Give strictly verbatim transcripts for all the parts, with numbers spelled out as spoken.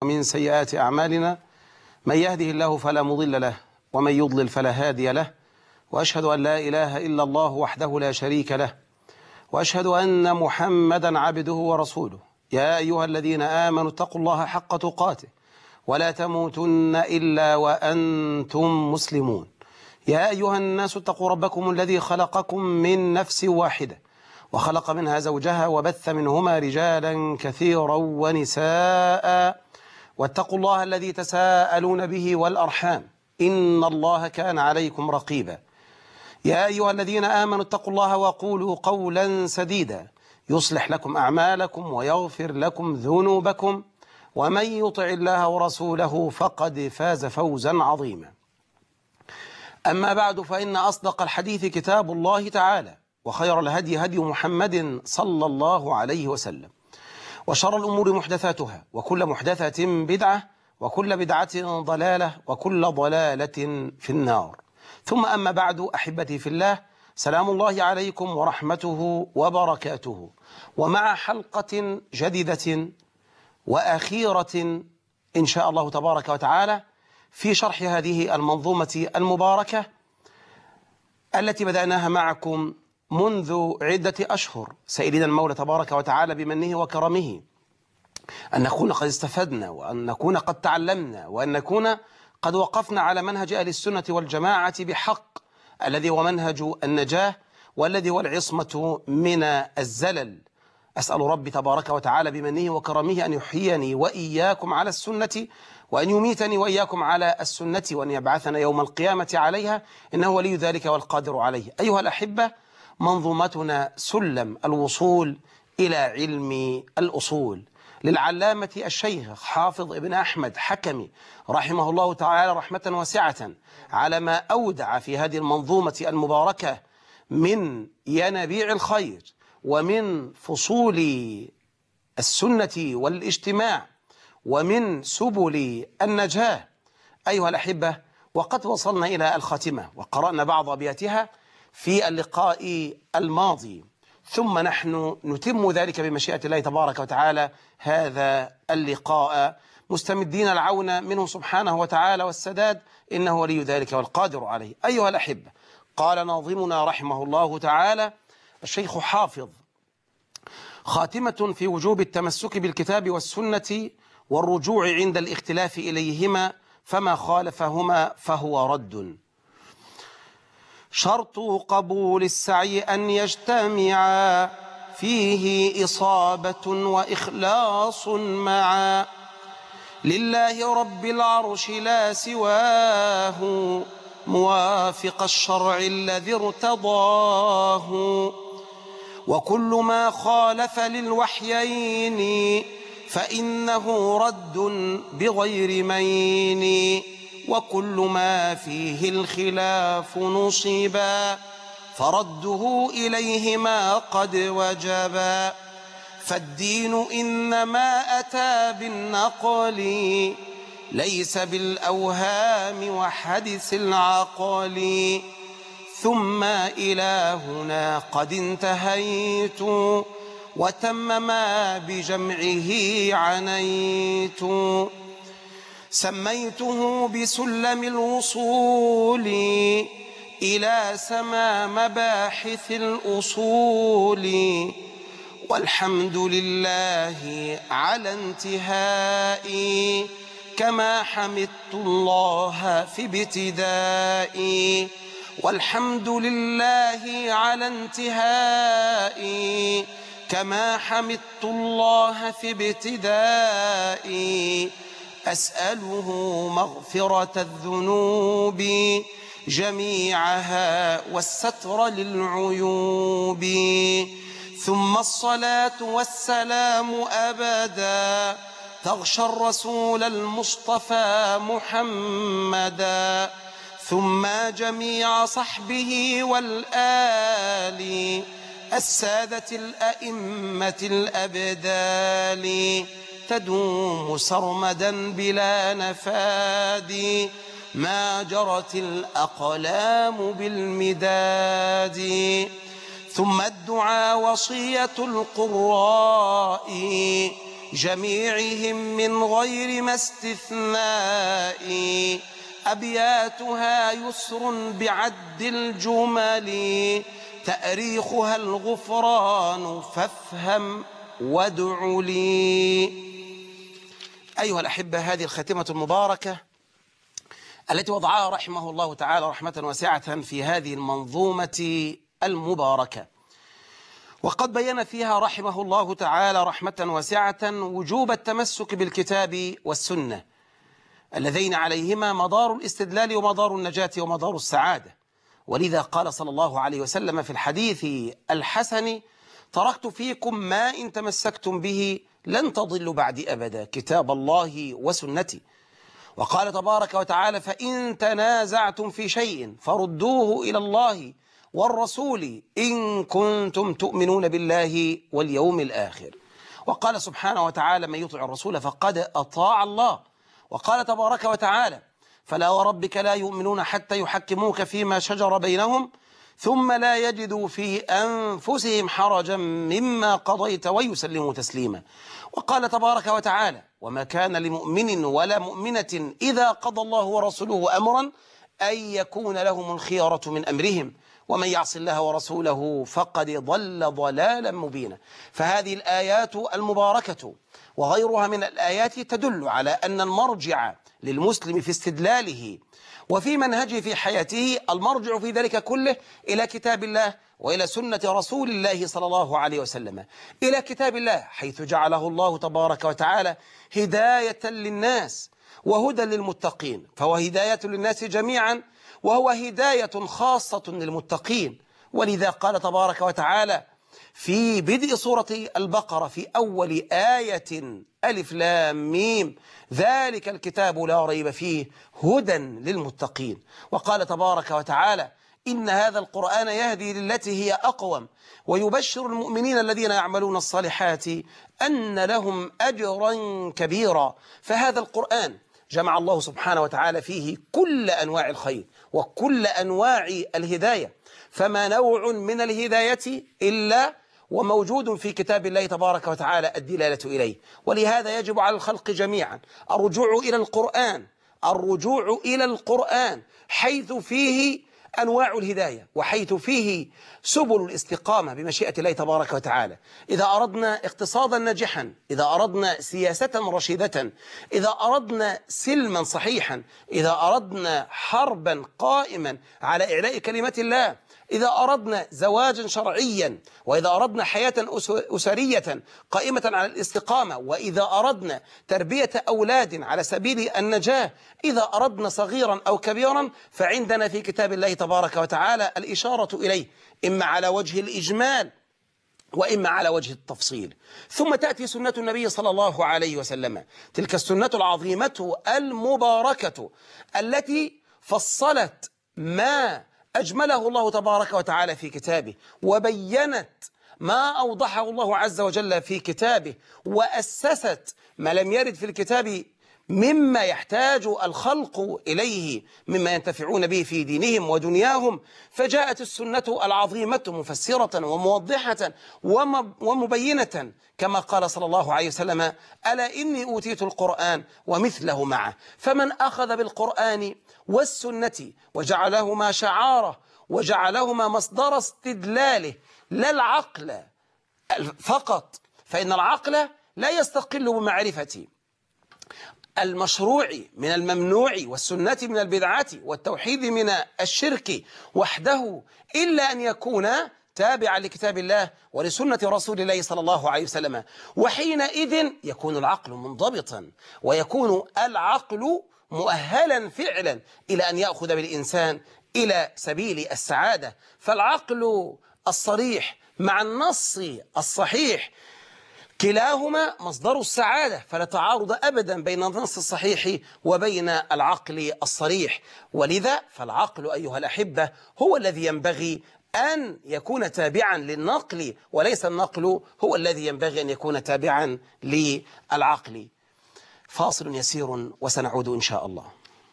ومن سيئات أعمالنا من يهده الله فلا مضل له ومن يضلل فلا هادي له، وأشهد أن لا إله إلا الله وحده لا شريك له، وأشهد أن محمدا عبده ورسوله. يا أيها الذين آمنوا اتقوا الله حق تقاته ولا تموتن إلا وأنتم مسلمون. يا أيها الناس اتقوا ربكم الذي خلقكم من نفس واحدة وخلق منها زوجها وبث منهما رجالا كثيرا ونساء، واتقوا الله الذي تساءلون به والأرحام إن الله كان عليكم رقيبا. يا أيها الذين آمنوا اتقوا الله وقولوا قولا سديدا يصلح لكم أعمالكم ويغفر لكم ذنوبكم، ومن يطع الله ورسوله فقد فاز فوزا عظيما. أما بعد، فإن أصدق الحديث كتاب الله تعالى، وخير الهدي هدي محمد صلى الله عليه وسلم، وشر الأمور محدثاتها، وكل محدثة بدعة، وكل بدعة ضلالة، وكل ضلالة في النار. ثم أما بعد، أحبتي في الله، سلام الله عليكم ورحمته وبركاته، ومع حلقة جديدة وأخيرة إن شاء الله تبارك وتعالى في شرح هذه المنظومة المباركة التي بدأناها معكم منذ عدة أشهر، سائلين المولى تبارك وتعالى بمنه وكرمه أن نكون قد استفدنا، وأن نكون قد تعلمنا، وأن نكون قد وقفنا على منهج أهل السنة والجماعة بحق، الذي هو منهج النجاة، والذي هو العصمة من الزلل. أسأل ربي تبارك وتعالى بمنه وكرمه أن يحييني وإياكم على السنة، وأن يميتني وإياكم على السنة، وأن يبعثنا يوم القيامة عليها، إنه ولي ذلك والقادر عليه. أيها الأحبة، منظومتنا سلم الوصول إلى علم الأصول للعلامة الشيخ حافظ ابن أحمد حكمي رحمه الله تعالى رحمة واسعة على ما أودع في هذه المنظومة المباركة من ينابيع الخير ومن فصول السنة والاجتماع ومن سبل النجاة. أيها الأحبة، وقد وصلنا إلى الخاتمة وقرأنا بعض أبياتها في اللقاء الماضي، ثم نحن نتم ذلك بمشيئة الله تبارك وتعالى هذا اللقاء، مستمدين العون منه سبحانه وتعالى والسداد، إنه ولي ذلك والقادر عليه. أيها الأحبة، قال ناظمنا رحمه الله تعالى الشيخ حافظ: خاتمة في وجوب التمسك بالكتاب والسنة والرجوع عند الاختلاف إليهما، فما خالفهما فهو رد. شرط قبول السعي أن يجتمع فيه إصابة وإخلاص معا، لله رب العرش لا سواه، موافق الشرع الذي ارتضاه، وكل ما خالف للوحيين فإنه رد بغير مين، وكل ما فيه الخلاف نصيبا فرده إليهما قد وجبا. فالدين إنما أتى بالنقل ليس بالأوهام وحدث العقل، ثم إلى هنا قد انتهيت وتم ما بجمعه عنيت. سميته بسلم الوصول إلى سما مباحث الأصول، والحمد لله على انتهائي كما حمدت الله في ابتدائي. والحمد لله على انتهائي كما حمدت الله في ابتدائي. أسأله مغفرة الذنوب جميعها والستر للعيوب، ثم الصلاة والسلام أبدا تغشى الرسول المصطفى محمدا، ثم جميع صحبه والآل السادة الأئمة الأبدال، تدوم سرمدا بلا نفاد ما جرت الأقلام بالمداد. ثم الدعاء وصية القراء جميعهم من غير ما استثناء أبياتها يسر بعد الجمل تأريخها الغفران فافهم وادع لي. أيها الأحبة، هذه الخاتمة المباركة التي وضعها رحمه الله تعالى رحمة واسعة في هذه المنظومة المباركة، وقد بين فيها رحمه الله تعالى رحمة واسعة وجوب التمسك بالكتاب والسنة اللذين عليهما مدار الاستدلال ومدار النجاة ومدار السعادة. ولذا قال صلى الله عليه وسلم في الحديث الحسن: تركت فيكم ما إن تمسكتم به لن تضلوا بعد أبدا، كتاب الله وسنتي. وقال تبارك وتعالى: فإن تنازعتم في شيء فردوه إلى الله والرسول إن كنتم تؤمنون بالله واليوم الآخر. وقال سبحانه وتعالى: من يطع الرسول فقد أطاع الله. وقال تبارك وتعالى: فلا وربك لا يؤمنون حتى يحكموك فيما شجر بينهم ثم لا يجدوا في أنفسهم حرجا مما قضيت ويسلموا تسليما. وقال تبارك وتعالى: وما كان لمؤمن ولا مؤمنة إذا قضى الله ورسوله أمرا أن يكون لهم الخيرة من أمرهم ومن يعص الله ورسوله فقد ضل ضلالا مبينا. فهذه الآيات المباركة وغيرها من الآيات تدل على أن المرجع للمسلم في استدلاله وفي منهجه في حياته، المرجع في ذلك كله إلى كتاب الله وإلى سنة رسول الله صلى الله عليه وسلم. إلى كتاب الله حيث جعله الله تبارك وتعالى هداية للناس وهدى للمتقين، فهو هداية للناس جميعا وهو هداية خاصة للمتقين. ولذا قال تبارك وتعالى في بدء سورة البقرة في أول آية: ألف لام ميم ذلك الكتاب لا ريب فيه هدى للمتقين. وقال تبارك وتعالى: إن هذا القرآن يهدي للتي هي أقوم ويبشر المؤمنين الذين يعملون الصالحات أن لهم أجرا كبيرا. فهذا القرآن جمع الله سبحانه وتعالى فيه كل أنواع الخير وكل أنواع الهداية، فما نوع من الهداية إلا وموجود في كتاب الله تبارك وتعالى الدلالة إليه. ولهذا يجب على الخلق جميعا الرجوع إلى القرآن الرجوع إلى القرآن حيث فيه أنواع الهداية وحيث فيه سبل الاستقامة بمشيئة الله تبارك وتعالى. إذا أردنا اقتصادا ناجحا، إذا أردنا سياسة رشيدة، إذا أردنا سلما صحيحا، إذا أردنا حربا قائما على إعلاء كلمة الله، إذا أردنا زواجا شرعيا، وإذا أردنا حياة أسرية قائمة على الاستقامة، وإذا أردنا تربية أولاد على سبيل النجاة، إذا أردنا صغيرا أو كبيرا، فعندنا في كتاب الله تبارك وتعالى الإشارة إليه إما على وجه الإجمال وإما على وجه التفصيل. ثم تأتي سنة النبي صلى الله عليه وسلم، تلك السنة العظيمة المباركة التي فصلت ما أجمله الله تبارك وتعالى في كتابه، وبينت ما أوضحه الله عز وجل في كتابه، وأسست ما لم يرد في الكتاب مما يحتاج الخلق إليه مما ينتفعون به في دينهم ودنياهم. فجاءت السنة العظيمة مفسرة وموضحة ومبينة كما قال صلى الله عليه وسلم: ألا إني أوتيت القرآن ومثله معه. فمن أخذ بالقرآن والسنة وجعلهما شعاره وجعلهما مصدر استدلاله لا العقل فقط، فإن العقل لا يستقل بمعرفة المشروع من الممنوع والسنة من البدعة والتوحيد من الشرك وحده، إلا أن يكون تابعا لكتاب الله ولسنة رسول الله صلى الله عليه وسلم. وحينئذ يكون العقل منضبطا ويكون العقل مؤهلا فعلا إلى أن يأخذ بالإنسان إلى سبيل السعادة. فالعقل الصريح مع النص الصحيح كلاهما مصدر السعادة، فلا تعارض أبدا بين النص الصحيح وبين العقل الصريح. ولذا فالعقل أيها الأحبة هو الذي ينبغي أن يكون تابعا للنقل، وليس النقل هو الذي ينبغي أن يكون تابعا للعقل. فاصل يسير وسنعود إن شاء الله.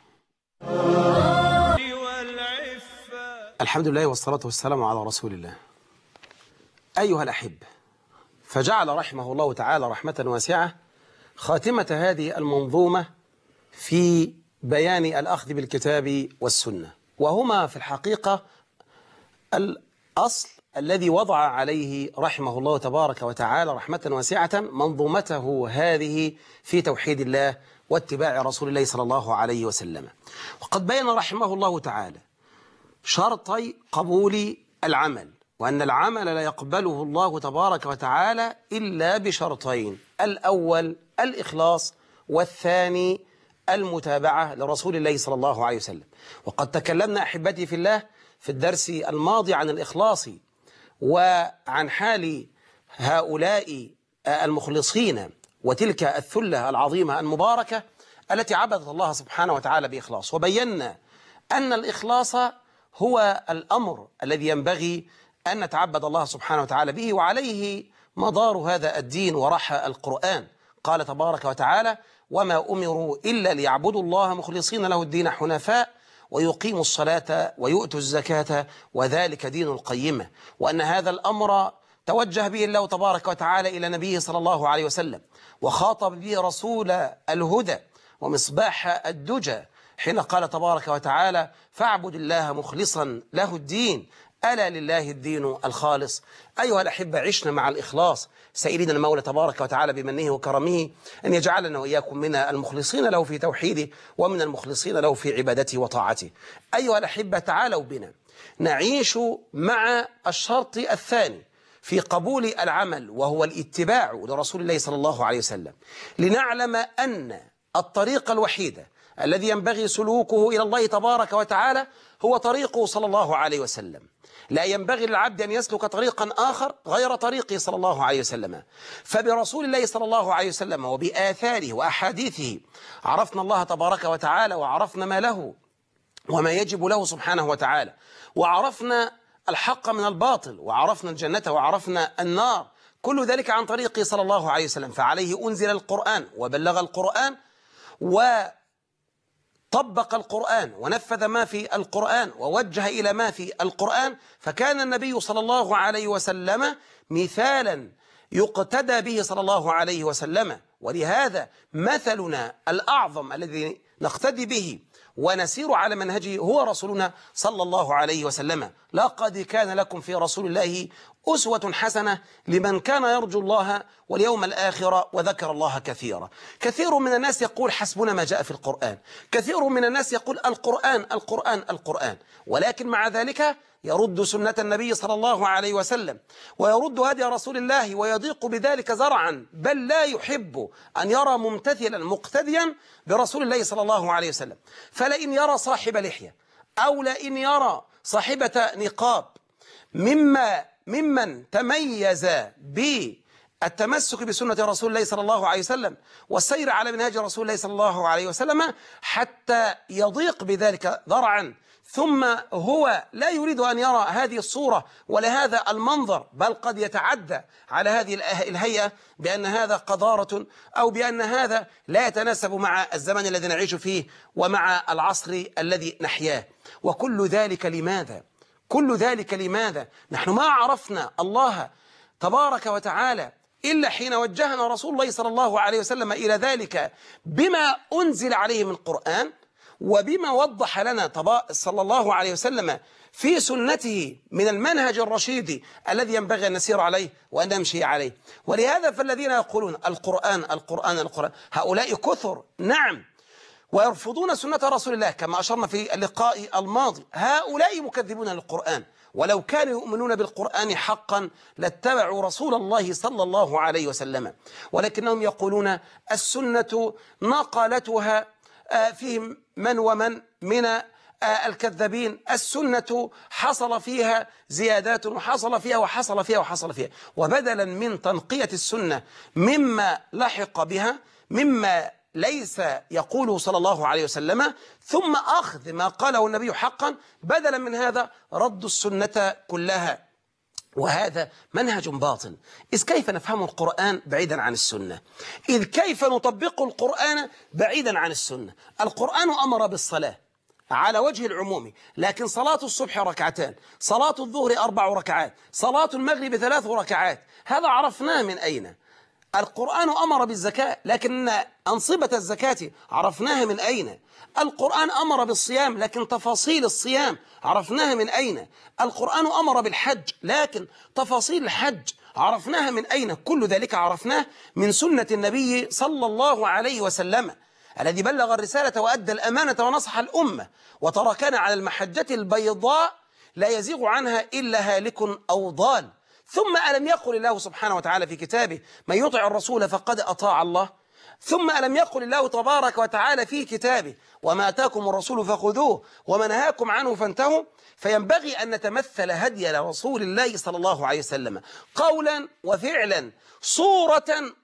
الحمد لله والصلاة والسلام على رسول الله. أيها الأحبة، فجعل رحمه الله تعالى رحمة واسعة خاتمة هذه المنظومة في بيان الأخذ بالكتاب والسنة، وهما في الحقيقة الأصل الذي وضع عليه رحمه الله تبارك وتعالى رحمة واسعة منظومته هذه في توحيد الله واتباع رسول الله صلى الله عليه وسلم. وقد بين رحمه الله تعالى شرطي قبول العمل، وأن العمل لا يقبله الله تبارك وتعالى إلا بشرطين: الأول الإخلاص، والثاني المتابعة لرسول الله صلى الله عليه وسلم. وقد تكلمنا أحبتي في الله في الدرس الماضي عن الإخلاص وعن حال هؤلاء المخلصين وتلك الثلة العظيمة المباركة التي عبدت الله سبحانه وتعالى بإخلاص، وبينا أن الإخلاص هو الأمر الذي ينبغي أن نتعبد الله سبحانه وتعالى به، وعليه مدار هذا الدين ورحى القرآن. قال تبارك وتعالى: وما أمروا إلا ليعبدوا الله مخلصين له الدين حنفاء ويقيموا الصلاة ويؤتوا الزكاة وذلك دين القيمة. وأن هذا الأمر توجه به الله تبارك وتعالى إلى نبيه صلى الله عليه وسلم، وخاطب به رسول الهدى ومصباح الدجى حين قال تبارك وتعالى: فاعبد الله مخلصا له الدين ألا لله الدين الخالص. أيها الأحبة، عشنا مع الإخلاص سائلين المولى تبارك وتعالى بمنه وكرمه أن يجعلنا وإياكم من المخلصين له في توحيده ومن المخلصين له في عبادته وطاعته. أيها الأحبة، تعالوا بنا نعيش مع الشرط الثاني في قبول العمل، وهو الاتباع لرسول الله صلى الله عليه وسلم، لنعلم أن الطريق الوحيد الذي ينبغي سلوكه إلى الله تبارك وتعالى هو طريقه صلى الله عليه وسلم. لا ينبغي للعبد أن يسلك طريقا آخر غير طريقه صلى الله عليه وسلم. فبرسول الله صلى الله عليه وسلم وبآثاره وأحاديثه عرفنا الله تبارك وتعالى، وعرفنا ما له وما يجب له سبحانه وتعالى، وعرفنا الحق من الباطل، وعرفنا الجنة وعرفنا النار، كل ذلك عن طريقه صلى الله عليه وسلم. فعليه أنزل القرآن وبلغ القرآن وطبق القرآن ونفذ ما في القرآن ووجه إلى ما في القرآن. فكان النبي صلى الله عليه وسلم مثالا يقتدى به صلى الله عليه وسلم، ولهذا مثلنا الأعظم الذي نقتدي به ونسير على منهجه هو رسولنا صلى الله عليه وسلم. لقد كان لكم في رسول الله أسوة حسنة لمن كان يرجو الله واليوم الآخر وذكر الله كثيرا. كثير من الناس يقول حسبنا ما جاء في القرآن، كثير من الناس يقول القرآن القرآن القرآن، ولكن مع ذلك يرد سنة النبي صلى الله عليه وسلم ويرد هدي رسول الله ويضيق بذلك زرعا، بل لا يحب أن يرى ممتثلا مقتديا برسول الله صلى الله عليه وسلم. فلئن يرى صاحب لحية أو لئن يرى صاحبة نقاب مما ممن تميز بالتمسك بسنة رسول الله صلى الله عليه وسلم والسير على منهج رسول الله صلى الله عليه وسلم حتى يضيق بذلك ذرعا، ثم هو لا يريد أن يرى هذه الصورة ولا هذا المنظر، بل قد يتعدى على هذه الهيئة بأن هذا قذارة أو بأن هذا لا يتناسب مع الزمن الذي نعيش فيه ومع العصر الذي نحياه. وكل ذلك لماذا؟ كل ذلك لماذا؟ نحن ما عرفنا الله تبارك وتعالى إلا حين وجهنا رسول الله صلى الله عليه وسلم إلى ذلك بما أنزل عليه من القرآن، وبما وضح لنا صلى الله عليه وسلم في سنته من المنهج الرشيد الذي ينبغي أن نسير عليه وأن نمشي عليه. ولهذا فالذين يقولون القرآن القرآن القرآن هؤلاء كثر، نعم، ويرفضون سنة رسول الله كما أشرنا في اللقاء الماضي. هؤلاء مكذبون للقرآن، ولو كانوا يؤمنون بالقرآن حقا لاتبعوا رسول الله صلى الله عليه وسلم، ولكنهم يقولون السنة نقلتها فيهم من ومن من الكذابين، السنة حصل فيها زيادات وحصل فيها وحصل فيها وحصل فيها. وبدلا من تنقية السنة مما لحق بها مما ليس يقوله صلى الله عليه وسلم ثم أخذ ما قاله النبي حقا، بدلا من هذا رد السنة كلها، وهذا منهج باطل. إذ كيف نفهم القرآن بعيدا عن السنة؟ إذ كيف نطبق القرآن بعيدا عن السنة؟ القرآن أمر بالصلاة على وجه العموم، لكن صلاة الصبح ركعتان، صلاة الظهر أربع ركعات، صلاة المغرب ثلاث ركعات، هذا عرفناه من أين؟ القرآن أمر بالزكاة، لكن أنصبة الزكاة عرفناها من أين؟ القرآن أمر بالصيام، لكن تفاصيل الصيام عرفناها من أين؟ القرآن أمر بالحج، لكن تفاصيل الحج عرفناها من أين؟ كل ذلك عرفناه من سنة النبي صلى الله عليه وسلم، الذي بلغ الرسالة وأدى الأمانة ونصح الأمة وتركنا على المحجة البيضاء لا يزيغ عنها إلا هالك أو ضال. ثم ألم يقل الله سبحانه وتعالى في كتابه: من يطع الرسول فقد أطاع الله؟ ثم ألم يقل الله تبارك وتعالى في كتابه: وما آتاكم الرسول فخذوه وما نهاكم عنه فانتهوا؟ فينبغي أن نتمثل هدي رسول الله صلى الله عليه وسلم قولا وفعلا، صورة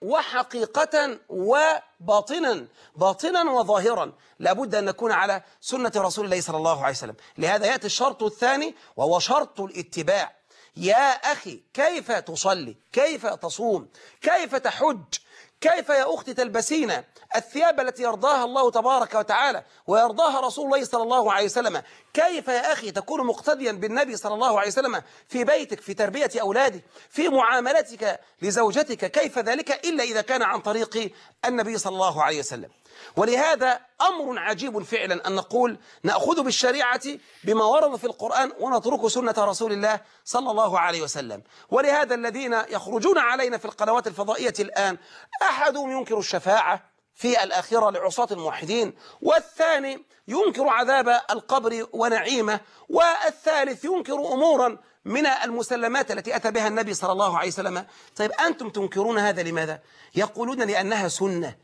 وحقيقة وباطنا، باطنا وظاهرا. لابد أن نكون على سنة رسول الله صلى الله عليه وسلم. لهذا يأتي الشرط الثاني وهو شرط الاتباع. يا أخي، كيف تصلي؟ كيف تصوم؟ كيف تحج؟ كيف يا أختي تلبسين الثياب التي يرضاها الله تبارك وتعالى ويرضاها رسول الله صلى الله عليه وسلم؟ كيف يا أخي تكون مقتديا بالنبي صلى الله عليه وسلم في بيتك، في تربية أولادك، في معاملتك لزوجتك؟ كيف ذلك إلا إذا كان عن طريق النبي صلى الله عليه وسلم؟ ولهذا أمر عجيب فعلا أن نقول نأخذ بالشريعة بما ورد في القرآن ونترك سنة رسول الله صلى الله عليه وسلم. ولهذا الذين يخرجون علينا في القنوات الفضائية الآن، أحدهم ينكر الشفاعة في الآخرة لعصاة الموحدين، والثاني ينكر عذاب القبر ونعيمه، والثالث ينكر أمورا من المسلمات التي أتى بها النبي صلى الله عليه وسلم. طيب أنتم تنكرون هذا لماذا؟ يقولون لأنها سنة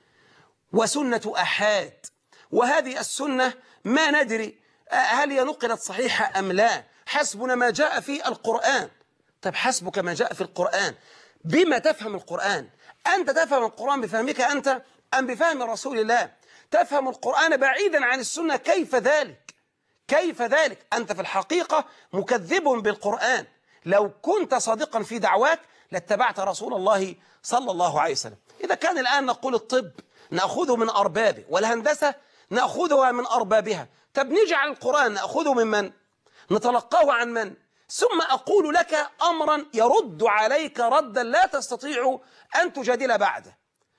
وسنة أحاد، وهذه السنة ما ندري هل هي نقلت صحيحة أم لا، حسبنا ما جاء في القرآن. طيب حسبك ما جاء في القرآن، بما تفهم القرآن؟ أنت تفهم القرآن بفهمك أنت أم بفهم رسول الله؟ تفهم القرآن بعيدا عن السنة، كيف ذلك؟ كيف ذلك؟ أنت في الحقيقة مكذب بالقرآن. لو كنت صادقا في دعواك لاتبعت رسول الله صلى الله عليه وسلم. إذا كان الآن نقول الطب نأخذه من أربابه، والهندسة نأخذها من أربابها، طب نجعل القرآن نأخذه من من؟ نتلقاه عن من؟ ثم أقول لك أمرا يرد عليك ردا لا تستطيع أن تجادل بعده.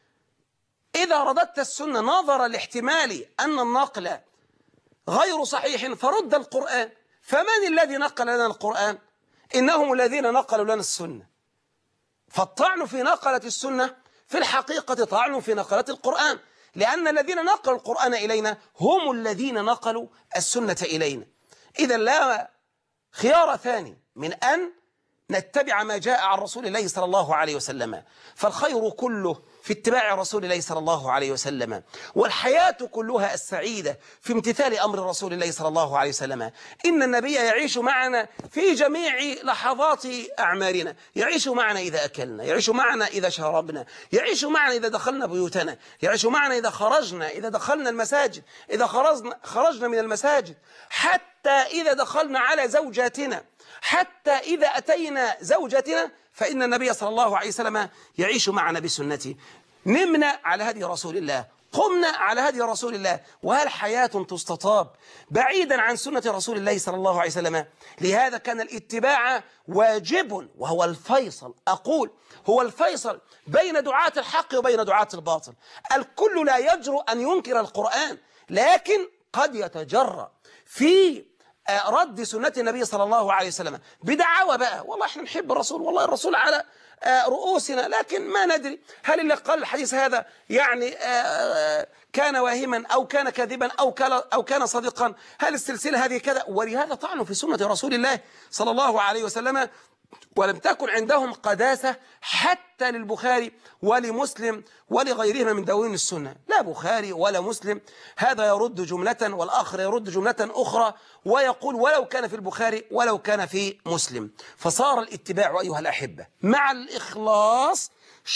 إذا رددت السنة نظرا لاحتمال أن النقل غير صحيح فرد القرآن، فمن الذي نقل لنا القرآن؟ إنهم الذين نقلوا لنا السنة. فالطعن في نقلة السنة في الحقيقة طعن في نقلة القرآن، لأن الذين نقلوا القرآن إلينا هم الذين نقلوا السنة إلينا. إذا لا خيار ثاني من أن نتبع ما جاء عن رسول الله صلى الله عليه وسلم، فالخير كله في اتباع رسول الله صلى الله عليه وسلم، والحياة كلها السعيدة في امتثال أمر رسول الله صلى الله عليه وسلم. إن النبي يعيش معنا في جميع لحظات أعمارنا، يعيش معنا إذا أكلنا، يعيش معنا إذا شربنا، يعيش معنا إذا دخلنا بيوتنا، يعيش معنا إذا خرجنا، إذا دخلنا المساجد، إذا خرجنا, خرجنا من المساجد، حتى إذا دخلنا على زوجاتنا، حتى إذا أتينا زوجاتنا، فإن النبي صلى الله عليه وسلم يعيش معنا بسنته. نمنا على هدي رسول الله، قمنا على هدي رسول الله، وهل حياة تستطاب بعيدا عن سنة رسول الله صلى الله عليه وسلم؟ لهذا كان الاتباع واجب، وهو الفيصل. أقول هو الفيصل بين دعاة الحق وبين دعاة الباطل. الكل لا يجرؤ أن ينكر القرآن، لكن قد يتجرأ في رد سنة النبي صلى الله عليه وسلم بدعوى بقى والله احنا نحب الرسول، والله الرسول على رؤوسنا، لكن ما ندري هل اللي قال الحديث هذا يعني كان واهما أو كان كاذبا أو كان أو كان صادقا، هل السلسلة هذه كذا. ولهذا طعنوا في سنة رسول الله صلى الله عليه وسلم، ولم تكن عندهم قداسة حتى للبخاري ولمسلم ولغيرهما من دواوين السنة. لا بخاري ولا مسلم، هذا يرد جملة والآخر يرد جملة أخرى، ويقول ولو كان في البخاري ولو كان في مسلم. فصار الاتباع أيها الأحبة مع الإخلاص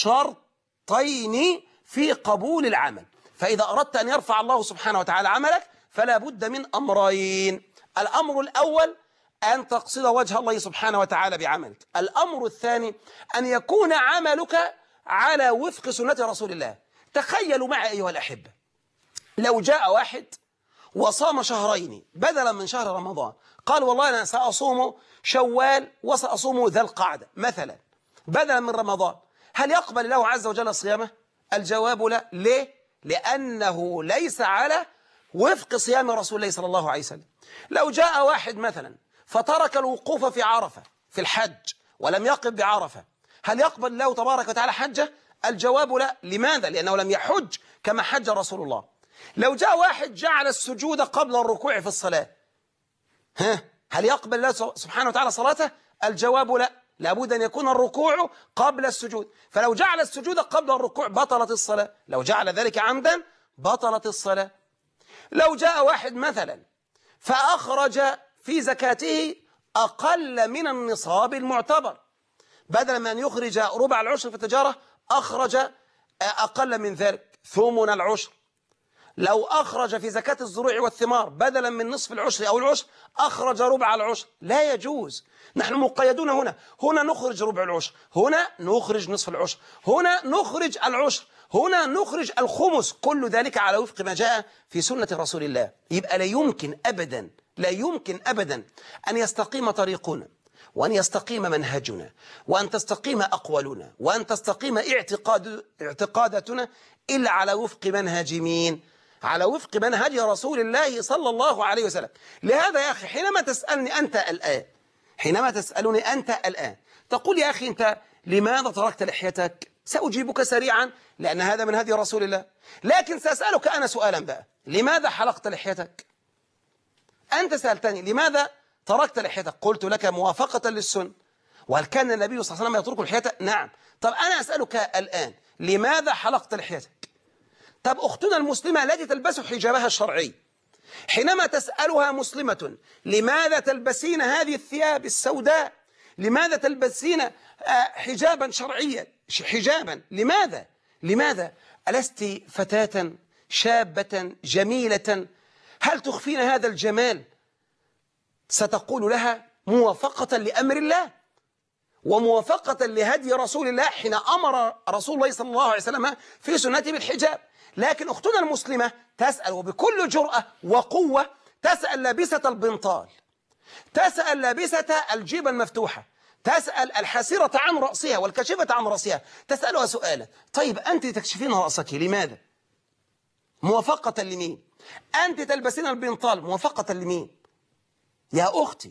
شرطين في قبول العمل. فإذا أردت أن يرفع الله سبحانه وتعالى عملك فلا بد من أمرين. الأمر الأول أن تقصد وجه الله سبحانه وتعالى بعملك. الأمر الثاني أن يكون عملك على وفق سنة رسول الله. تخيلوا معي أيها الأحبة، لو جاء واحد وصام شهرين بدلا من شهر رمضان، قال والله أنا سأصوم شوال وسأصوم ذا القعدة مثلا بدلا من رمضان، هل يقبل الله عز وجل صيامه؟ الجواب لا. ليه؟ لأنه ليس على وفق صيام رسول الله صلى الله عليه وسلم. لو جاء واحد مثلا فترك الوقوف في عرفة في الحج ولم يقف بعرفة، هل يقبل الله تبارك وتعالى حجه؟ الجواب لا. لماذا؟ لأنه لم يحج كما حج رسول الله. لو جاء واحد جعل السجود قبل الركوع في الصلاة، ها هل يقبل الله سبحانه وتعالى صلاته؟ الجواب لا. لابد أن يكون الركوع قبل السجود، فلو جعل السجود قبل الركوع بطلت الصلاة، لو جعل ذلك عمدا بطلت الصلاة. لو جاء واحد مثلا فأخرج في زكاته أقل من النصاب المعتبر، بدل من أن يخرج ربع العشر في التجارة أخرج أقل من ذلك ثمن العشر. لو أخرج في زكاة الزروع والثمار بدلا من نصف العشر أو العشر أخرج ربع العشر. لا يجوز، نحن مقيدون هنا، هنا نخرج ربع العشر، هنا نخرج نصف العشر، هنا نخرج العشر، هنا نخرج الخمس، كل ذلك على وفق ما جاء في سنة رسول الله. يبقى لا يمكن أبدا لا يمكن أبدا أن يستقيم طريقنا، وأن يستقيم منهجنا، وأن تستقيم أقوالنا، وأن تستقيم اعتقاد اعتقاداتنا إلا على وفق منهج مين؟ على وفق منهج رسول الله صلى الله عليه وسلم. لهذا يا أخي حينما تسألني أنت الآن حينما تسألني أنت الآن تقول يا أخي أنت لماذا تركت لحيتك؟ سأجيبك سريعا لأن هذا من هدي رسول الله، لكن سأسألك أنا سؤالا بقى، لماذا حلقت لحيتك؟ أنت سألتني لماذا تركت لحيتك، قلت لك موافقة للسنة. وهل كان النبي صلى الله عليه وسلم يترك لحيته؟ نعم. طب أنا أسألك الآن لماذا حلقت لحيتك؟ طب أختنا المسلمة التي تلبس حجابها الشرعي حينما تسألها مسلمة لماذا تلبسين هذه الثياب السوداء، لماذا تلبسين حجابا شرعيا حجابا لماذا لماذا ألست فتاة شابة جميلة؟ هل تخفين هذا الجمال؟ ستقول لها موافقة لأمر الله وموافقة لهدي رسول الله حين أمر رسول الله صلى الله عليه وسلم في سنته بالحجاب. لكن أختنا المسلمة تسأل وبكل جرأة وقوة، تسأل لابسة البنطال، تسأل لابسة الجيبة المفتوحة، تسأل الحاسرة عن رأسها والكاشفة عن رأسها، تسألها سؤالا، طيب أنت تكشفين رأسك لماذا؟ موافقة لمين؟ أنت تلبسين البنطال موافقة لمين؟ يا أختي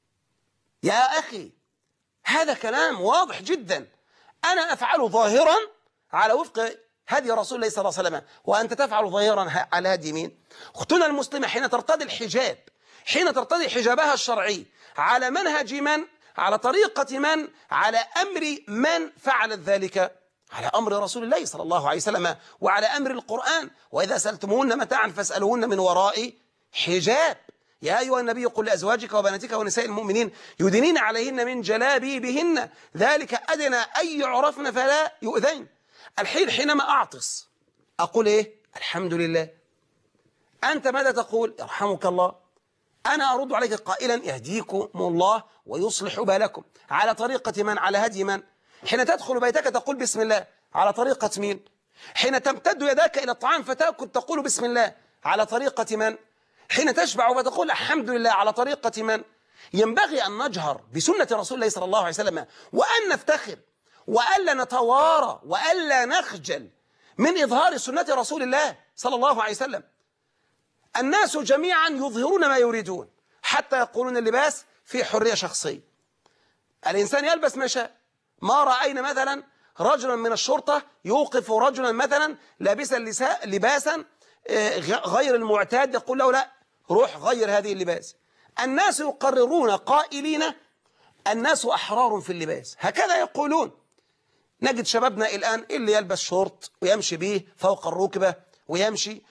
يا أخي، هذا كلام واضح جدا. أنا أفعل ظاهرا على وفق هدي رسول الله صلى الله عليه وسلم، وأنت تفعل ظاهرا على هدي مين؟ أختنا المسلمة حين ترتدي الحجاب، حين ترتدي حجابها الشرعي على منهج من؟ على طريقة من؟ على أمر من فعلت ذلك؟ على أمر رسول الله صلى الله عليه وسلم وعلى أمر القرآن. وإذا سألتموهن متاعا فاسألوهن من وراء حجاب. يا أيها النبي قل لأزواجك وبناتك ونساء المؤمنين يدنين عليهن من جلابيبهن ذلك أدنى أن يعرفن فلا يؤذين. الحين حينما أعطس أقول إيه؟ الحمد لله. أنت ماذا تقول؟ يرحمك الله. أنا أرد عليك قائلا يهديكم الله ويصلح بالكم. على طريقة من؟ على هدي من؟ حين تدخل بيتك تقول بسم الله، على طريقة مين؟ حين تمتد يداك إلى الطعام فتأكل تقول بسم الله، على طريقة من؟ حين تشبع فتقول الحمد لله، على طريقة من؟ ينبغي أن نجهر بسنة رسول الله صلى الله عليه وسلم، وأن نفتخر وألا نتوارى وألا نخجل من إظهار سنة رسول الله صلى الله عليه وسلم. الناس جميعا يظهرون ما يريدون، حتى يقولون اللباس في حرية شخصية، الإنسان يلبس ما شاء. ما رأينا مثلا رجلا من الشرطة يوقف رجلا مثلا لابسا لباسا غير المعتاد، يقول له لا روح غير هذه اللباس. الناس يقررون قائلين الناس أحرار في اللباس، هكذا يقولون. نجد شبابنا الآن اللي يلبس شورت ويمشي به فوق الركبة ويمشي،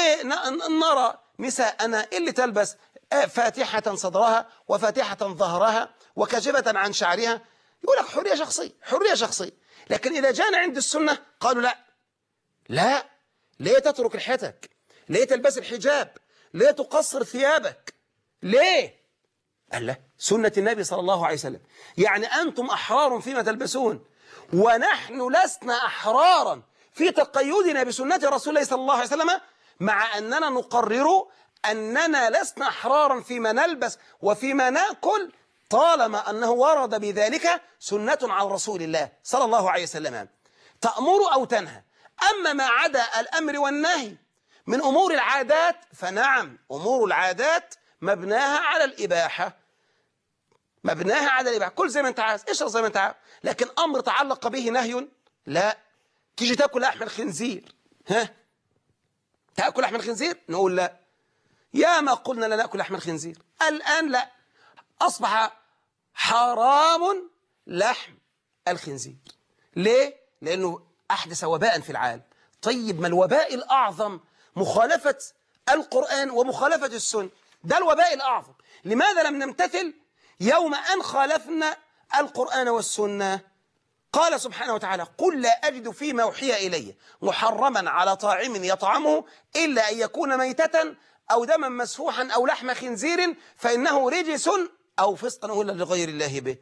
ونرى نساءنا اللي تلبس فاتحة صدرها وفاتحة ظهرها وكاشفة عن شعرها، يقول لك حرية شخصية حرية شخصية. لكن إذا جاءنا عند السنة قالوا لا لا، ليه تترك لحيتك؟ ليه تلبس الحجاب؟ ليه تقصر ثيابك؟ ليه؟ قال لا، سنة النبي صلى الله عليه وسلم، يعني أنتم أحرار فيما تلبسون، ونحن لسنا أحرارا في تقيدنا بسنة رسول الله صلى الله عليه وسلم، مع أننا نقرر أننا لسنا أحرارا فيما نلبس وفيما نأكل طالما أنه ورد بذلك سنة عن رسول الله صلى الله عليه وسلم. تأمر أو تنهى. أما ما عدا الأمر والنهي من أمور العادات فنعم، أمور العادات مبناها على الإباحة، مبناها على الإباحة. كل زي ما أنت عايز، اشرب زي ما أنت عايز، لكن أمر تعلق به نهي لا. تيجي تاكل لحم الخنزير، ها تاكل لحم الخنزير؟ نقول لا. يا ما قلنا لا ناكل لحم الخنزير، الآن لا، أصبح حرام لحم الخنزير. ليه؟ لأنه أحدث وباء في العالم. طيب ما الوباء الأعظم مخالفة القرآن ومخالفة السنة، ده الوباء الأعظم. لماذا لم نمتثل يوم أن خالفنا القرآن والسنة؟ قال سبحانه وتعالى: قل لا أجد فيما أوحي إلي محرما على طاعم يطعمه إلا أن يكون ميتة أو دما مسفوحا أو لحم خنزير فإنه رجس أو فسقا أهل لغير الله به.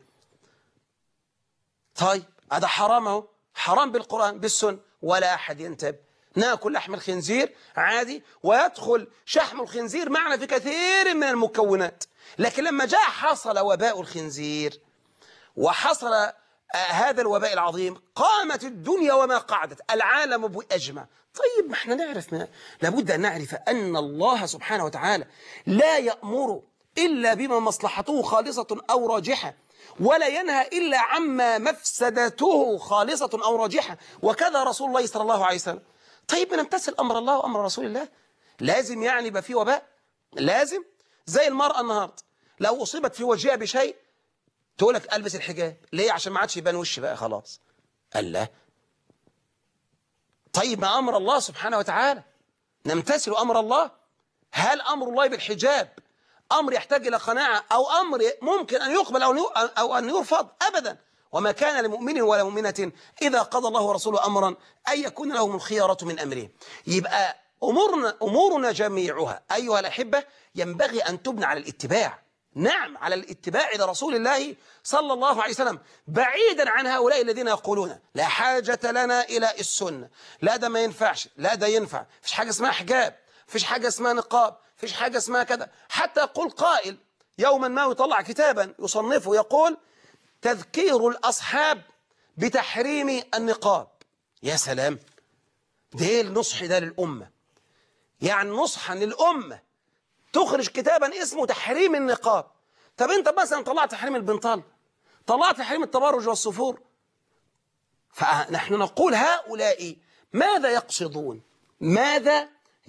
طيب هذا حرام اهو، حرام بالقرآن بالسنة، ولا أحد ينتبه. ناكل لحم الخنزير عادي، ويدخل شحم الخنزير معنا في كثير من المكونات. لكن لما جاء حصل وباء الخنزير وحصل آه هذا الوباء العظيم، قامت الدنيا وما قعدت، العالم بأجمع. طيب ما احنا نعرف، ما لابد أن نعرف أن الله سبحانه وتعالى لا يأمر إلا بما مصلحته خالصة أو راجحة، ولا ينهى إلا عما مفسدته خالصة أو راجحة، وكذا رسول الله صلى الله عليه وسلم. طيب نمتثل أمر الله وأمر رسول الله، لازم يعني يبقى فيه وباء؟ لازم. زي المرأة النهاردة لو أصيبت في وجهها بشيء تقول لك ألبس الحجاب، ليه؟ عشان ما عادش يبان وشي بقى خلاص. قال لا. طيب ما أمر الله سبحانه وتعالى، نمتثل أمر الله. هل أمر الله بالحجاب أمر يحتاج إلى قناعة أو أمر ممكن أن يقبل أو أن يرفض؟ أبدا. وما كان لمؤمن ولا مؤمنة إذا قضى الله ورسوله أمرا أن يكون لهم الخيارة من أمرهم. يبقى أمورنا, أمورنا جميعها أيها الأحبة ينبغي أن تبنى على الاتباع. نعم، على الاتباع لرسول الله صلى الله عليه وسلم، بعيدا عن هؤلاء الذين يقولون لا حاجة لنا إلى السنة، لا ده ما ينفعش، لا ده ينفع، فيش حاجة اسمها حجاب، فيش حاجة اسمها نقاب، فيش حاجة اسمها كذا. حتى يقول قائل يوما ما يطلع كتابا يصنفه يقول: تذكير الأصحاب بتحريم النقاب. يا سلام، ده النصح ده للأمة، يعني نصحا للأمة تخرج كتابا اسمه تحريم النقاب. طب انت مثلا طلعت تحريم البنطال، طلعت تحريم التبرج والصفور. فنحن نقول هؤلاء ماذا يقصدون؟ ماذا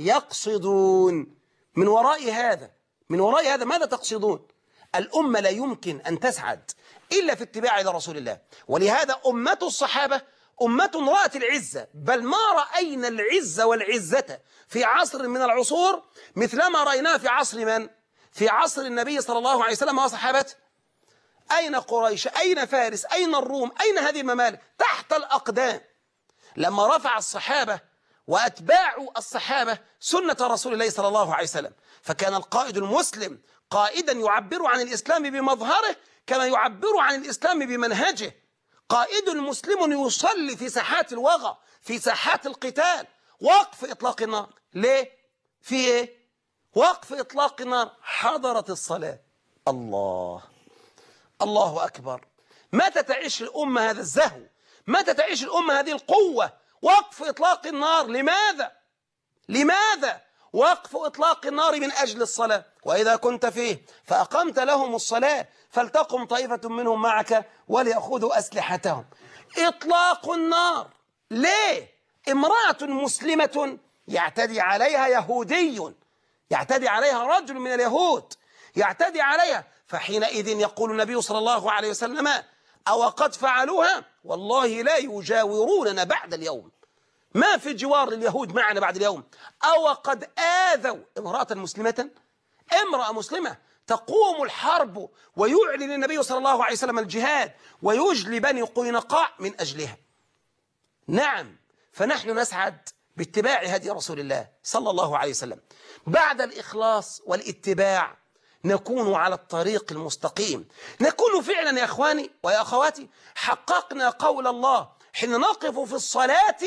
يقصدون من وراء هذا؟ من وراء هذا ماذا تقصدون؟ الأمة لا يمكن أن تسعد إلا في اتباع رسول الله. ولهذا أمة الصحابة أمة رأت العزة، بل ما رأينا العزة والعزة في عصر من العصور مثلما رأيناه في عصر من؟ في عصر النبي صلى الله عليه وسلم وصحابته. أين قريش؟ أين فارس؟ أين الروم؟ أين هذه الممالك؟ تحت الأقدام. لما رفع الصحابة وأتباع الصحابة سنة رسول الله صلى الله عليه وسلم، فكان القائد المسلم قائدا يعبر عن الإسلام بمظهره كما يعبر عن الإسلام بمنهجه. قائد مسلم يصلي في ساحات الوغى، في ساحات القتال. وقف إطلاق النار، ليه؟ في إيه؟ وقف إطلاق النار، حضرت الصلاة. الله الله أكبر. متى تعيش الأمة هذا الزهو؟ متى تعيش الأمة هذه القوة؟ وقف إطلاق النار. لماذا؟ لماذا؟ وقف إطلاق النار من أجل الصلاة. وإذا كنت فيه فأقمت لهم الصلاة فلتقم طائفة منهم معك وليأخذوا أسلحتهم. إطلاق النار ليه؟ امرأة مسلمة يعتدي عليها يهودي، يعتدي عليها رجل من اليهود، يعتدي عليها، فحينئذ يقول النبي صلى الله عليه وسلم: أو قد فعلوها والله لا يجاوروننا بعد اليوم، ما في جوار اليهود معنا بعد اليوم. أو قد آذوا امرأة مسلمة، امرأة مسلمة تقوم الحرب ويعلن النبي صلى الله عليه وسلم الجهاد ويجلي بني قينقاع من أجلها. نعم، فنحن نسعد باتباع هدي رسول الله صلى الله عليه وسلم. بعد الإخلاص والاتباع نكون على الطريق المستقيم، نكون فعلا يا أخواني ويا أخواتي حققنا قول الله حين نقف في الصلاة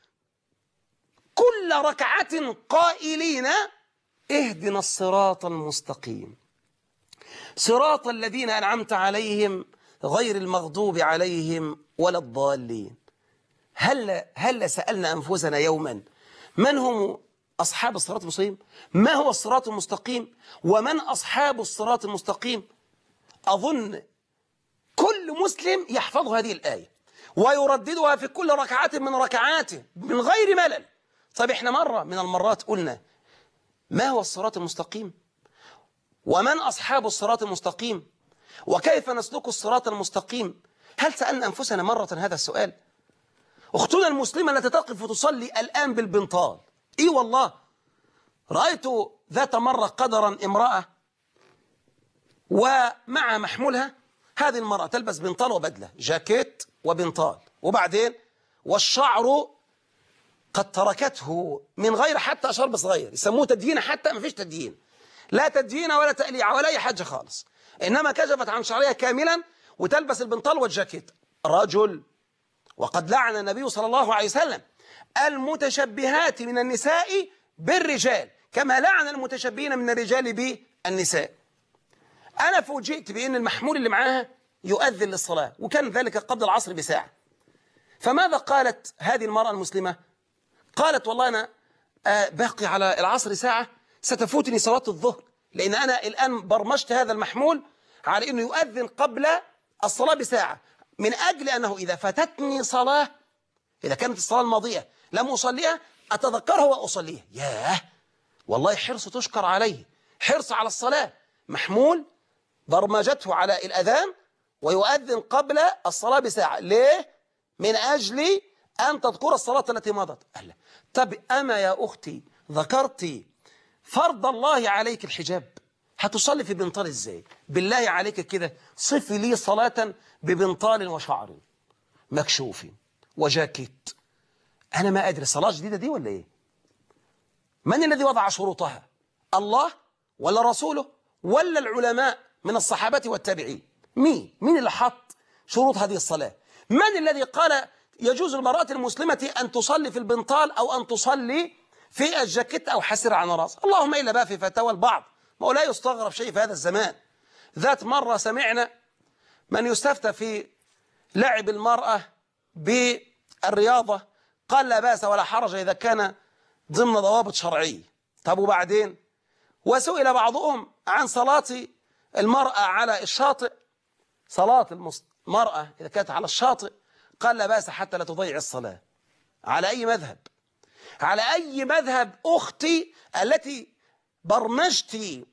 كل ركعة قائلين: اهدنا الصراط المستقيم صراط الذين أنعمت عليهم غير المغضوب عليهم ولا الضالين. هل هل سألنا أنفسنا يوما من هم أصحاب الصراط المستقيم؟ ما هو الصراط المستقيم؟ ومن أصحاب الصراط المستقيم؟ أظن كل مسلم يحفظ هذه الآية ويرددها في كل ركعة من ركعاته من غير ملل. طيب احنا مرة من المرات قلنا ما هو الصراط المستقيم؟ ومن أصحاب الصراط المستقيم؟ وكيف نسلك الصراط المستقيم؟ هل سألنا أنفسنا مرة هذا السؤال؟ أختنا المسلمة التي تقف وتصلي الآن بالبنطال، إي والله رأيت ذات مرة قدرا امرأة ومع محمولها، هذه المرأة تلبس بنطال وبدلة، جاكيت وبنطال، وبعدين والشعر قد تركته من غير حتى شرب صغير، يسموه تديين، حتى ما فيش تديين، لا تديين ولا تقليع ولا أي حاجة خالص، إنما كشفت عن شعرها كاملا وتلبس البنطال والجاكيت. رجل، وقد لعن النبي صلى الله عليه وسلم المتشبهات من النساء بالرجال كما لعن المتشبهين من الرجال بالنساء. أنا فوجئت بأن المحمول اللي معاها يؤذن للصلاة، وكان ذلك قبل العصر بساعة. فماذا قالت هذه المرأة المسلمة؟ قالت والله أنا باقي على العصر ساعة، ستفوتني صلاة الظهر، لأن أنا الآن برمجت هذا المحمول على أنه يؤذن قبل الصلاة بساعة، من أجل أنه إذا فاتتني صلاة، إذا كانت الصلاة الماضية لم أصليها أتذكرها وأصليها. ياه والله حرص تشكر عليه، حرص على الصلاة، محمول برمجته على الأذان ويؤذن قبل الصلاة بساعة. ليه؟ من أجل أن تذكر الصلاة التي مضت. ألا طب أما يا أختي ذكرتي فرض الله عليك الحجاب، هتصلي في بنطال إزاي؟ بالله عليك كده صفي لي صلاة ببنطال وشعر مكشوف وجاكيت. أنا ما أدري صلاة جديدة دي ولا إيه؟ من الذي وضع شروطها؟ الله ولا رسوله ولا العلماء من الصحابة والتابعين؟ مين؟ مين اللي حط شروط هذه الصلاة؟ من الذي قال يجوز للمرأة المسلمة أن تصلي في البنطال أو أن تصلي في الجاكيت أو حسر عن رأس؟ اللهم إلا بقى في فتاوى البعض، ما هو لا يستغرب شيء في هذا الزمان. ذات مرة سمعنا من يستفتى في لعب المرأة بالرياضة قال لا بأس ولا حرج إذا كان ضمن ضوابط شرعية. طب وبعدين؟ وسئل بعضهم عن صلاة المرأة على الشاطئ، صلاة المرأة إذا كانت على الشاطئ قال لا بأس حتى لا تضيع الصلاة. على أي مذهب؟ على أي مذهب أختي التي برمجتي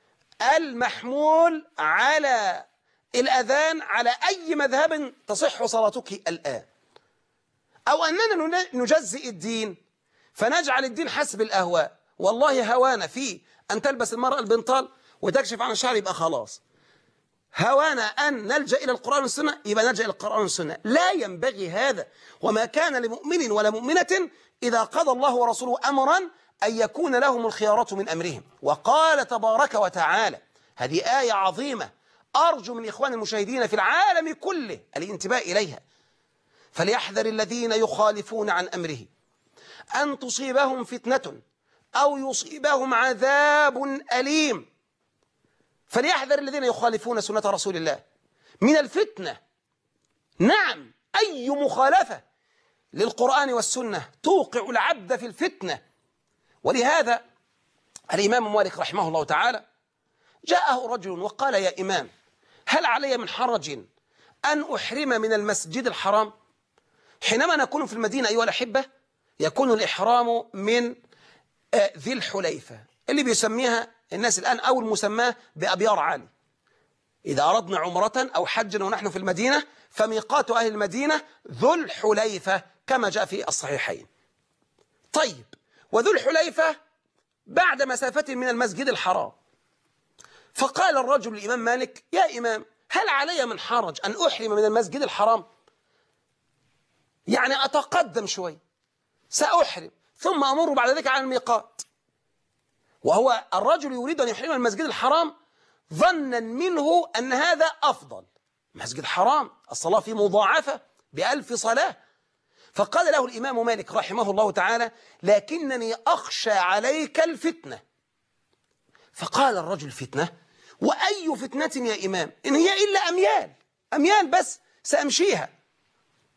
المحمول على الأذان، على أي مذهب تصح صلاتك الآن؟ أو أننا نجزئ الدين فنجعل الدين حسب الأهواء؟ والله هوانا في أن تلبس المرأة البنطال وتكشف عن الشعر يبقى خلاص، هوانا أن نلجأ إلى القرآن والسنة يبقى نلجأ إلى القرآن والسنة. لا ينبغي هذا، وما كان لمؤمن ولا مؤمنة إذا قضى الله ورسوله أمرا أن يكون لهم الخيارة من أمرهم. وقال تبارك وتعالى، هذه آية عظيمة أرجو من إخوان المشاهدين في العالم كله الانتباه إليها، فليحذر الذين يخالفون عن أمره أن تصيبهم فتنة أو يصيبهم عذاب أليم. فليحذر الذين يخالفون سنة رسول الله من الفتنة. نعم، أي مخالفة للقرآن والسنة توقع العبد في الفتنة. ولهذا الإمام مالك رحمه الله تعالى جاءه رجل وقال يا إمام هل علي من حرج أن أحرم من المسجد الحرام؟ حينما نكون في المدينة أيها الأحبة يكون الإحرام من ذي الحليفة اللي بيسميها الناس الآن أو المسماه بأبيار علي. إذا أردنا عمرة أو حجا ونحن في المدينة فميقات أهل المدينة ذو الحليفة كما جاء في الصحيحين. طيب، وذو الحليفة بعد مسافة من المسجد الحرام. فقال الرجل للإمام مالك يا إمام هل علي من حرج أن أحرم من المسجد الحرام؟ يعني أتقدم شوي سأحرم ثم أمر بعد ذلك على الميقات. وهو الرجل يريد أن يحرم المسجد الحرام ظنا منه أن هذا أفضل، مسجد الحرام الصلاة فيه مضاعفة بألف صلاة. فقال له الإمام مالك رحمه الله تعالى لكنني أخشى عليك الفتنة. فقال الرجل فتنة؟ وأي فتنة يا إمام؟ إن هي إلا أميال، أميال بس سأمشيها.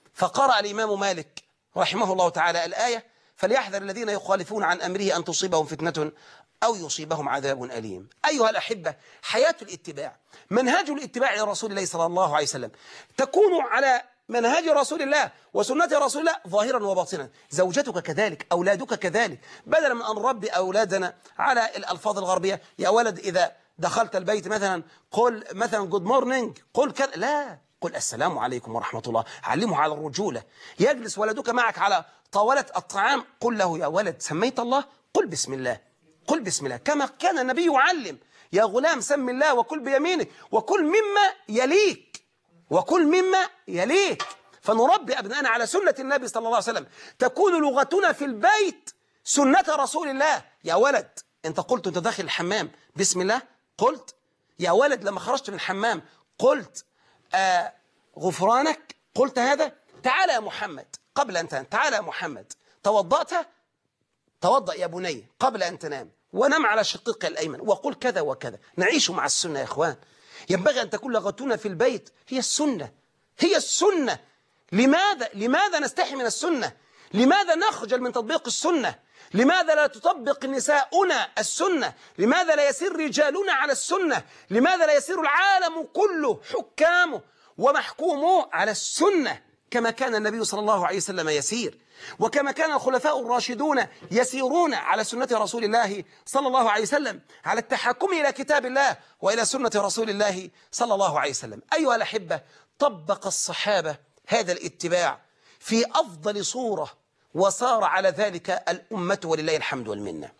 فقرأ الإمام مالك رحمه الله تعالى الآية: فليحذر الذين يخالفون عن أمره أن تصيبهم فتنة أو يصيبهم عذاب أليم. أيها الأحبة، حياة الاتباع، منهج الاتباع لرسول الله صلى الله عليه وسلم تكون على منهج رسول الله وسنة رسول الله ظاهرا وباطنا. زوجتك كذلك، أولادك كذلك، بدلا من أن نربي أولادنا على الألفاظ الغربية: يا ولد إذا دخلت البيت مثلا قل مثلا جود مورنينج، قل كذا، لا، قل السلام عليكم ورحمة الله. علمه على الرجولة. يجلس ولدك معك على طاولة الطعام، قل له: يا ولد سميت الله؟ قل بسم الله، قل بسم الله، كما كان النبي يعلم: يا غلام سم الله وكل بيمينك وكل مما يليك، وكل مما يليك. فنربي أبنائنا على سنة النبي صلى الله عليه وسلم. تكون لغتنا في البيت سنة رسول الله. يا ولد أنت قلت أنت داخل الحمام بسم الله؟ قلت. يا ولد لما خرجت من الحمام قلت آه غفرانك؟ قلت هذا؟ تعال يا محمد قبل أن تنام، تعال يا محمد توضأت؟ توضأ يا بني قبل أن تنام، ونم على شقيق الأيمن، وقل كذا وكذا. نعيش مع السنة يا إخوان. ينبغي أن تكون لغتنا في البيت هي السنة، هي السنة. لماذا؟ لماذا نستحي من السنة؟ لماذا نخجل من تطبيق السنة؟ لماذا لا تطبق نساؤنا السنة؟ لماذا لا يسير رجالنا على السنة؟ لماذا لا يسير العالم كله حكامه ومحكومه على السنة كما كان النبي صلى الله عليه وسلم يسير، وكما كان الخلفاء الراشدون يسيرون على سنة رسول الله صلى الله عليه وسلم، على التحكم إلى كتاب الله وإلى سنة رسول الله صلى الله عليه وسلم. أيها الأحبة، طبق الصحابة هذا الاتباع في أفضل صورة، وصار على ذلك الأمة ولله الحمد والمنة.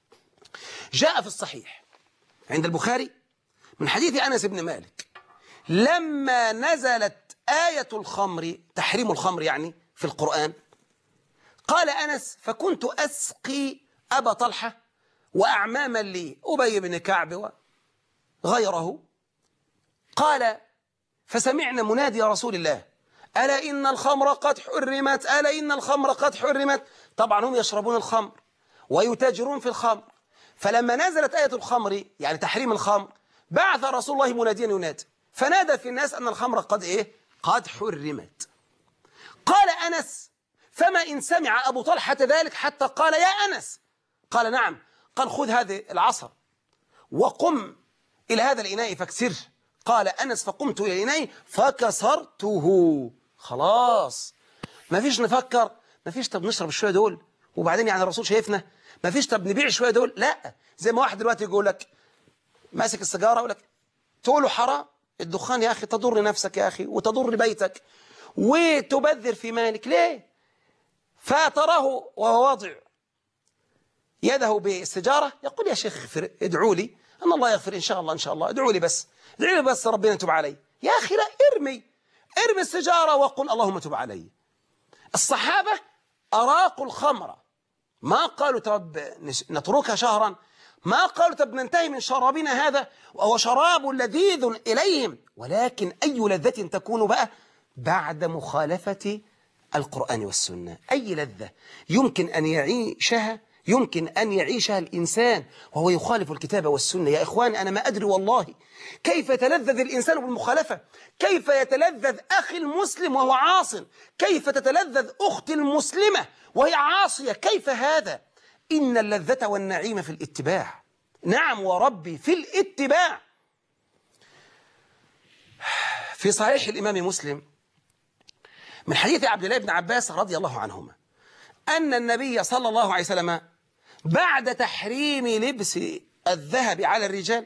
جاء في الصحيح عند البخاري من حديث أنس بن مالك: لما نزلت آية الخمر، تحريم الخمر يعني في القرآن، قال أنس: فكنت أسقي أبا طلحة وأعماما لي أبي بن كعب وغيره، قال: فسمعنا منادي رسول الله: ألا إن الخمر قد حرمت، ألا إن الخمر قد حرمت. طبعا هم يشربون الخمر ويتاجرون في الخمر. فلما نزلت آية الخمر يعني تحريم الخمر، بعث رسول الله مناديا ينادي، فنادى في الناس أن الخمر قد إيه؟ قد حرمت. قال أنس: فما إن سمع أبو طلحة ذلك حتى قال: يا أنس. قال: نعم. قال: خذ هذه العصا وقم إلى هذا الإناء فاكسره. قال أنس: فقمت إلى الإناء فكسرته. خلاص، ما فيش نفكر، ما فيش طب نشرب شوية دول وبعدين يعني الرسول شايفنا، ما فيش طب نبيع شوية دول، لا. زي ما واحد دلوقتي يقول لك ماسك السيجارة يقول لك تقول له حرام الدخان يا أخي، تضر نفسك يا أخي وتضر بيتك وتبذر في مالك، ليه؟ فتراه وهو واضع يده بالسجارة يقول: يا شيخ اغفر، ادعوا لي أن الله يغفر، إن شاء الله إن شاء الله، ادعوا لي بس، ادعوا لي بس ربنا يتوب علي. يا أخي لا، ارمي ارمي السجارة وقل اللهم تب علي. الصحابة أراقوا الخمر، ما قالوا طب نتركها شهرا، ما قالوا طب ننتهي من شرابنا هذا وهو شراب لذيذ إليهم، ولكن أي لذة تكون بقى بعد مخالفة القرآن والسنة. أي لذة يمكن أن يعيشها يمكن أن يعيشها الإنسان وهو يخالف الكتاب والسنة. يا إخوان، أنا ما أدري والله كيف يتلذذ الإنسان بالمخالفة، كيف يتلذذ أخي المسلم وهو عاص، كيف تتلذذ أختي المسلمة وهي عاصية، كيف هذا؟ إن اللذة والنعيم في الاتباع. نعم وربي، في الاتباع. في صحيح الإمام مسلم من حديث عبد الله بن عباس رضي الله عنهما أن النبي صلى الله عليه وسلم بعد تحريم لبس الذهب على الرجال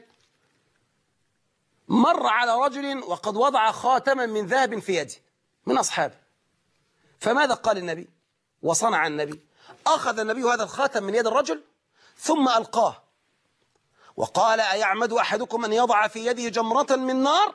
مر على رجل وقد وضع خاتما من ذهب في يده من أصحابه، فماذا قال النبي وصنع النبي؟ أخذ النبي هذا الخاتم من يد الرجل ثم ألقاه وقال: أيعمد أحدكم أن يضع في يده جمرة من نار؟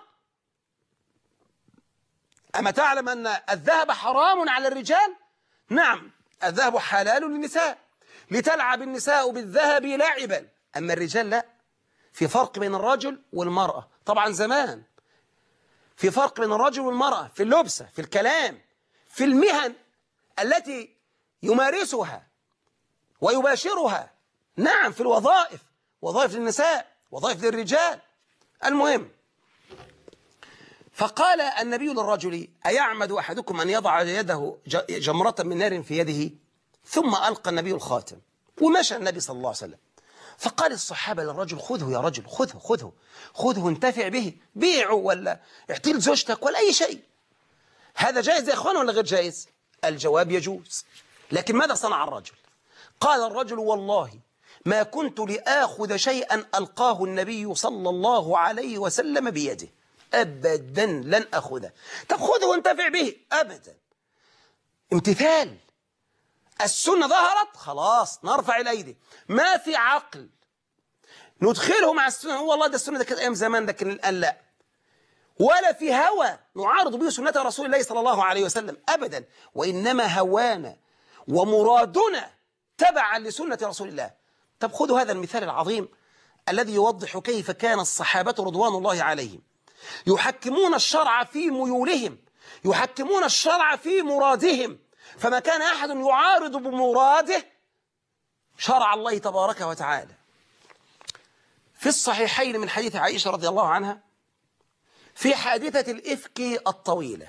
أما تعلم أن الذهب حرام على الرجال؟ نعم، الذهب حلال للنساء، لتلعب النساء بالذهب لعبا، أما الرجال لا. في فرق بين الرجل والمرأة، طبعا زمان في فرق بين الرجل والمرأة في اللبسة، في الكلام، في المهن التي يمارسها ويباشرها. نعم، في الوظائف، وظائف للنساء وظائف للرجال. المهم، فقال النبي للرجل: أيعمد أحدكم أن يضع يده جمرة من نار في يده؟ ثم ألقى النبي الخاتم ومشى النبي صلى الله عليه وسلم. فقال الصحابة للرجل: خذه يا رجل، خذه خذه خذه انتفع به، بيعه ولا اعطيه لزوجتك ولا أي شيء. هذا جائز يا إخوان ولا غير جائز؟ الجواب يجوز. لكن ماذا صنع الرجل؟ قال الرجل: والله ما كنت لآخذ شيئا ألقاه النبي صلى الله عليه وسلم بيده، أبدا لن أخذه. طب خذه وانتفع به، أبدا. امتثال. السنة ظهرت، خلاص نرفع الأيدي. ما في عقل ندخله مع السنة، هو والله ده السنة ده كانت أيام زمان لكن الآن لا. ولا في هوى نعارض به سنة رسول الله صلى الله عليه وسلم أبدا، وإنما هوانا ومرادنا تبعا لسنة رسول الله. طب خذوا هذا المثال العظيم الذي يوضح كيف كان الصحابة رضوان الله عليهم يحكمون الشرع في ميولهم، يحكمون الشرع في مرادهم، فما كان أحد يعارض بمراده شرع الله تبارك وتعالى. في الصحيحين من حديث عائشة رضي الله عنها في حادثة الإفك الطويلة،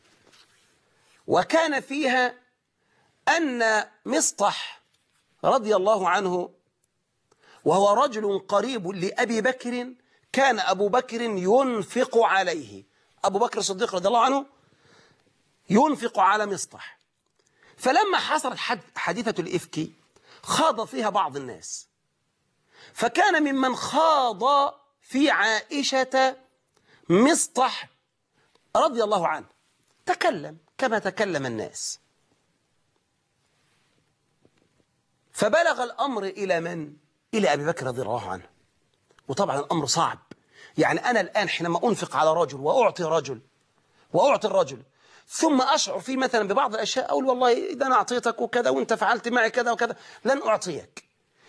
وكان فيها أن مصطح رضي الله عنه وهو رجل قريب لأبي بكر، كان أبو بكر ينفق عليه، أبو بكر الصديق رضي الله عنه ينفق على مصطح. فلما حصلت حادثة الإفك خاض فيها بعض الناس، فكان ممن خاض في عائشة مصطح رضي الله عنه، تكلم كما تكلم الناس، فبلغ الأمر إلى من؟ إلى أبي بكر رضي الله عنه. وطبعا الأمر صعب، يعني أنا الآن حينما أنفق على رجل وأعطي رجل وأعطي الرجل ثم أشعر فيه مثلا ببعض الأشياء، أقول والله إذا أنا أعطيتك وكذا وأنت فعلت معي كذا وكذا لن أعطيك.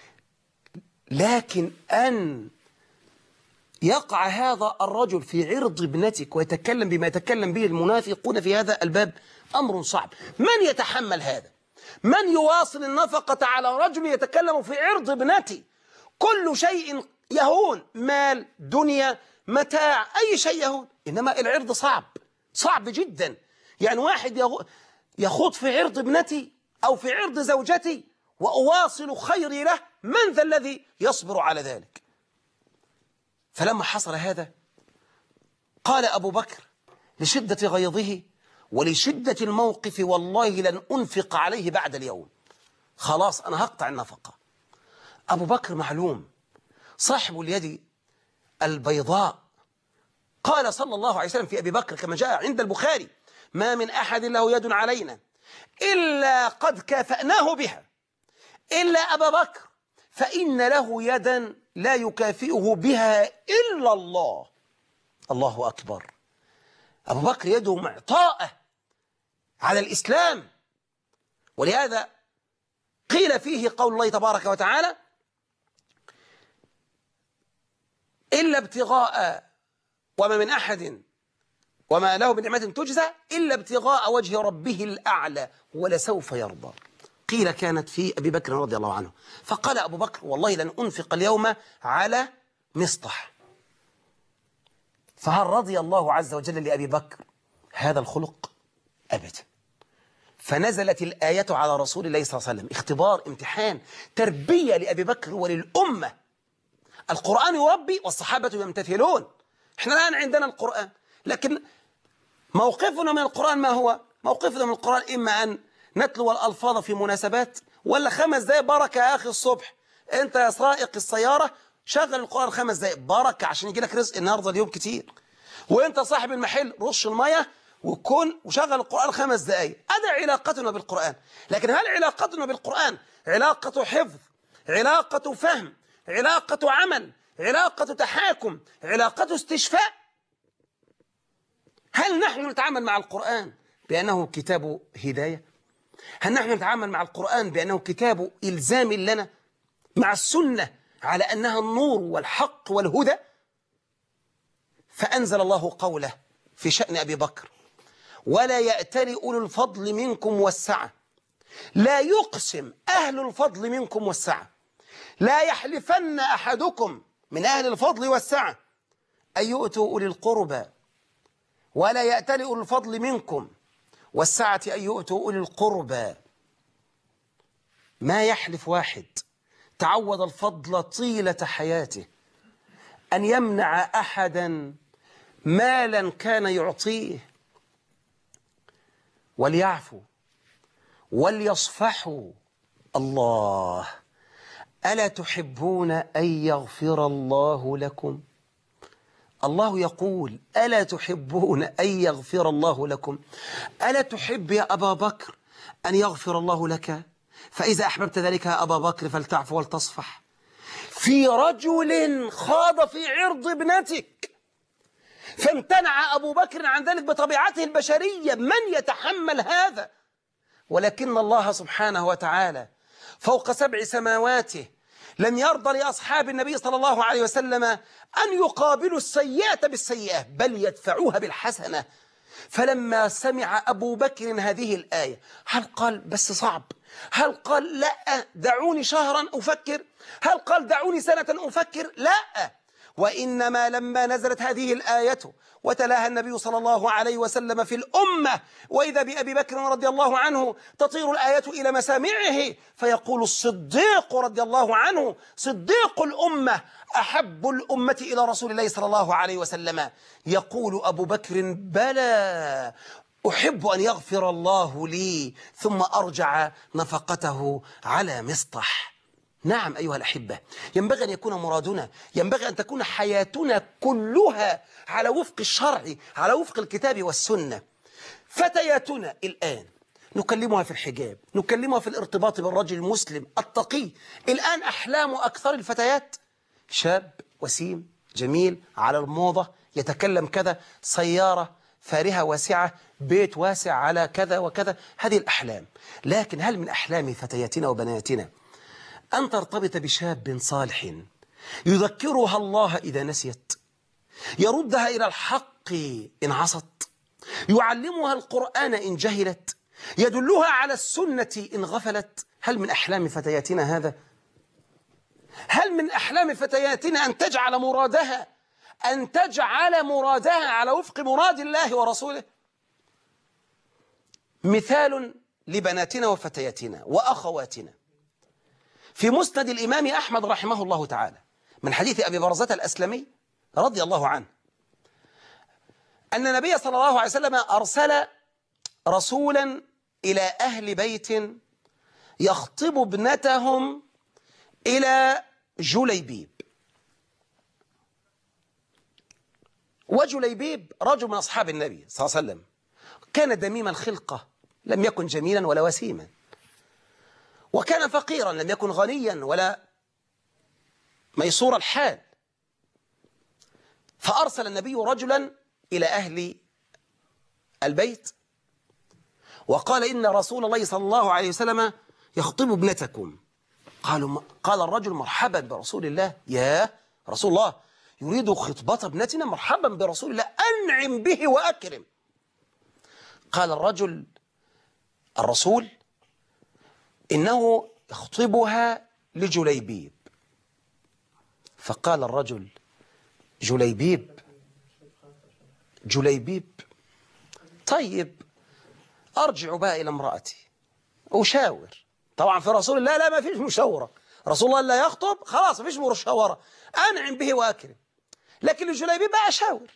لكن أن يقع هذا الرجل في عرض ابنتك ويتكلم بما يتكلم به المنافقون في هذا الباب أمر صعب. من يتحمل هذا؟ من يواصل النفقة على رجل يتكلم في عرض ابنتي؟ كل شيء يهون، مال، دنيا، متاع، أي شيء يهون، إنما العرض صعب صعب جدا. يعني واحد يخوض في عرض ابنتي أو في عرض زوجتي وأواصل خيري له، من ذا الذي يصبر على ذلك؟ فلما حصل هذا قال أبو بكر لشدة غيظه ولشدة الموقف: والله لن أنفق عليه بعد اليوم، خلاص أنا هقطع النفقة. أبو بكر معلوم صاحب اليد البيضاء. قال صلى الله عليه وسلم في أبي بكر كما جاء عند البخاري: ما من أحد له يد علينا إلا قد كافأناه بها إلا أبا بكر، فإن له يدا لا يكافئه بها إلا الله. الله أكبر. أبو بكر يده معطاءة على الإسلام، ولهذا قيل فيه قول الله تبارك وتعالى: إلا ابتغاء وما من أحد وما له من نعمة تجزى إلا ابتغاء وجه ربه الأعلى ولسوف يرضى. قيل كانت في أبي بكر رضي الله عنه، فقال أبو بكر: والله لن أنفق اليوم على مصطح. فهل رضي الله عز وجل لأبي بكر هذا الخلق؟ أبدا. فنزلت الآية على رسول الله صلى الله عليه وسلم، اختبار، امتحان، تربية لأبي بكر وللأمة. القرآن يربي والصحابة يمتثلون. احنا الآن عندنا القرآن، لكن موقفنا من القرآن ما هو؟ موقفنا من القرآن إما أن نتلو الألفاظ في مناسبات، ولا خمس دقايق بركة يا أخي الصبح، أنت يا سائق السيارة شغل القرآن خمس دقايق بركة عشان يجي لك رزق النهارده اليوم كتير، وأنت صاحب المحل رش المية وكن وشغل القرآن خمس دقايق. هذا علاقتنا بالقرآن. لكن هل علاقتنا بالقرآن علاقة حفظ، علاقة فهم، علاقة عمل، علاقة تحاكم، علاقة استشفاء؟ هل نحن نتعامل مع القرآن بأنه كتاب هداية؟ هل نحن نتعامل مع القرآن بأنه كتاب إلزام لنا، مع السنة على أنها النور والحق والهدى؟ فأنزل الله قوله في شأن أبي بكر: ولا يأتل أولو الفضل منكم والسعة. لا يقسم أهل الفضل منكم والسعة، لا يحلفن أحدكم من أهل الفضل والسعة أن يؤتوا أولي القربى ولا يأتل أولو الفضل منكم والسعة أن يؤتوا أولي القربى. ما يحلف واحد تعود الفضل طيلة حياته أن يمنع أحدا مالا كان يعطيه. وليعفوا وليصفحوا. الله، ألا تحبون أن يغفر الله لكم؟ الله يقول: ألا تحبون أن يغفر الله لكم؟ ألا تحب يا أبا بكر أن يغفر الله لك؟ فإذا أحببت ذلك يا أبا بكر فلتعفو ولتصفح. في رجل خاض في عرض ابنتك فامتنع أبو بكر عن ذلك بطبيعته البشرية، من يتحمل هذا؟ ولكن الله سبحانه وتعالى فوق سبع سماواته لم يرضى لأصحاب النبي صلى الله عليه وسلم أن يقابلوا السيئة بالسيئة، بل يدفعوها بالحسنة. فلما سمع أبو بكر هذه الآية هل قال بس صعب؟ هل قال لا دعوني شهرا أفكر؟ هل قال دعوني سنة أفكر؟ لا، وإنما لما نزلت هذه الآية وتلاها النبي صلى الله عليه وسلم في الأمة، وإذا بأبي بكر رضي الله عنه تطير الآية إلى مسامعه فيقول الصديق رضي الله عنه صديق الأمة أحب الأمة إلى رسول الله صلى الله عليه وسلم، يقول أبو بكر: بلى، أحب أن يغفر الله لي، ثم أرجع نفقته على مصطح. نعم أيها الأحبة، ينبغي أن يكون مرادنا، ينبغي أن تكون حياتنا كلها على وفق الشرع، على وفق الكتاب والسنة. فتياتنا الآن نكلمها في الحجاب، نكلمها في الارتباط بالرجل المسلم التقي. الآن أحلام أكثر الفتيات شاب وسيم جميل على الموضة، يتكلم كذا، سيارة فارهة واسعة، بيت واسع على كذا وكذا، هذه الأحلام. لكن هل من أحلام فتياتنا وبناتنا أن ترتبط بشاب صالح يذكرها الله إذا نسيت، يردها إلى الحق إن عصت، يعلمها القرآن إن جهلت، يدلها على السنة إن غفلت؟ هل من أحلام فتياتنا هذا؟ هل من أحلام فتياتنا أن تجعل مرادها أن تجعل مرادها على وفق مراد الله ورسوله؟ مثال لبناتنا وفتياتنا وأخواتنا في مسند الإمام أحمد رحمه الله تعالى من حديث أبي برزة الأسلمي رضي الله عنه أن النبي صلى الله عليه وسلم أرسل رسولا إلى أهل بيت يخطب ابنتهم إلى جليبيب. وجليبيب رجل من أصحاب النبي صلى الله عليه وسلم، كان دميم الخلقة، لم يكن جميلا ولا وسيما، وكان فقيرا، لم يكن غنيا ولا ميسور الحال. فأرسل النبي رجلا إلى أهل البيت وقال: إن رسول الله صلى الله عليه وسلم يخطب ابنتكم. قالوا قال الرجل: مرحبا برسول الله. يا رسول الله يريد خطبة ابنتنا؟ مرحبا برسول الله، أنعم به وأكرم. قال الرجل الرسول: إنه يخطبها لجليبيب. فقال الرجل: جليبيب جليبيب طيب أرجع بقى إلى امرأتي أشاور. طبعا في رسول الله لا، ما فيش مشاورة، رسول الله لا يخطب، خلاص ما فيش مشاورة، أنعم به وأكرم. لكن لجليبيب بقى أشاور.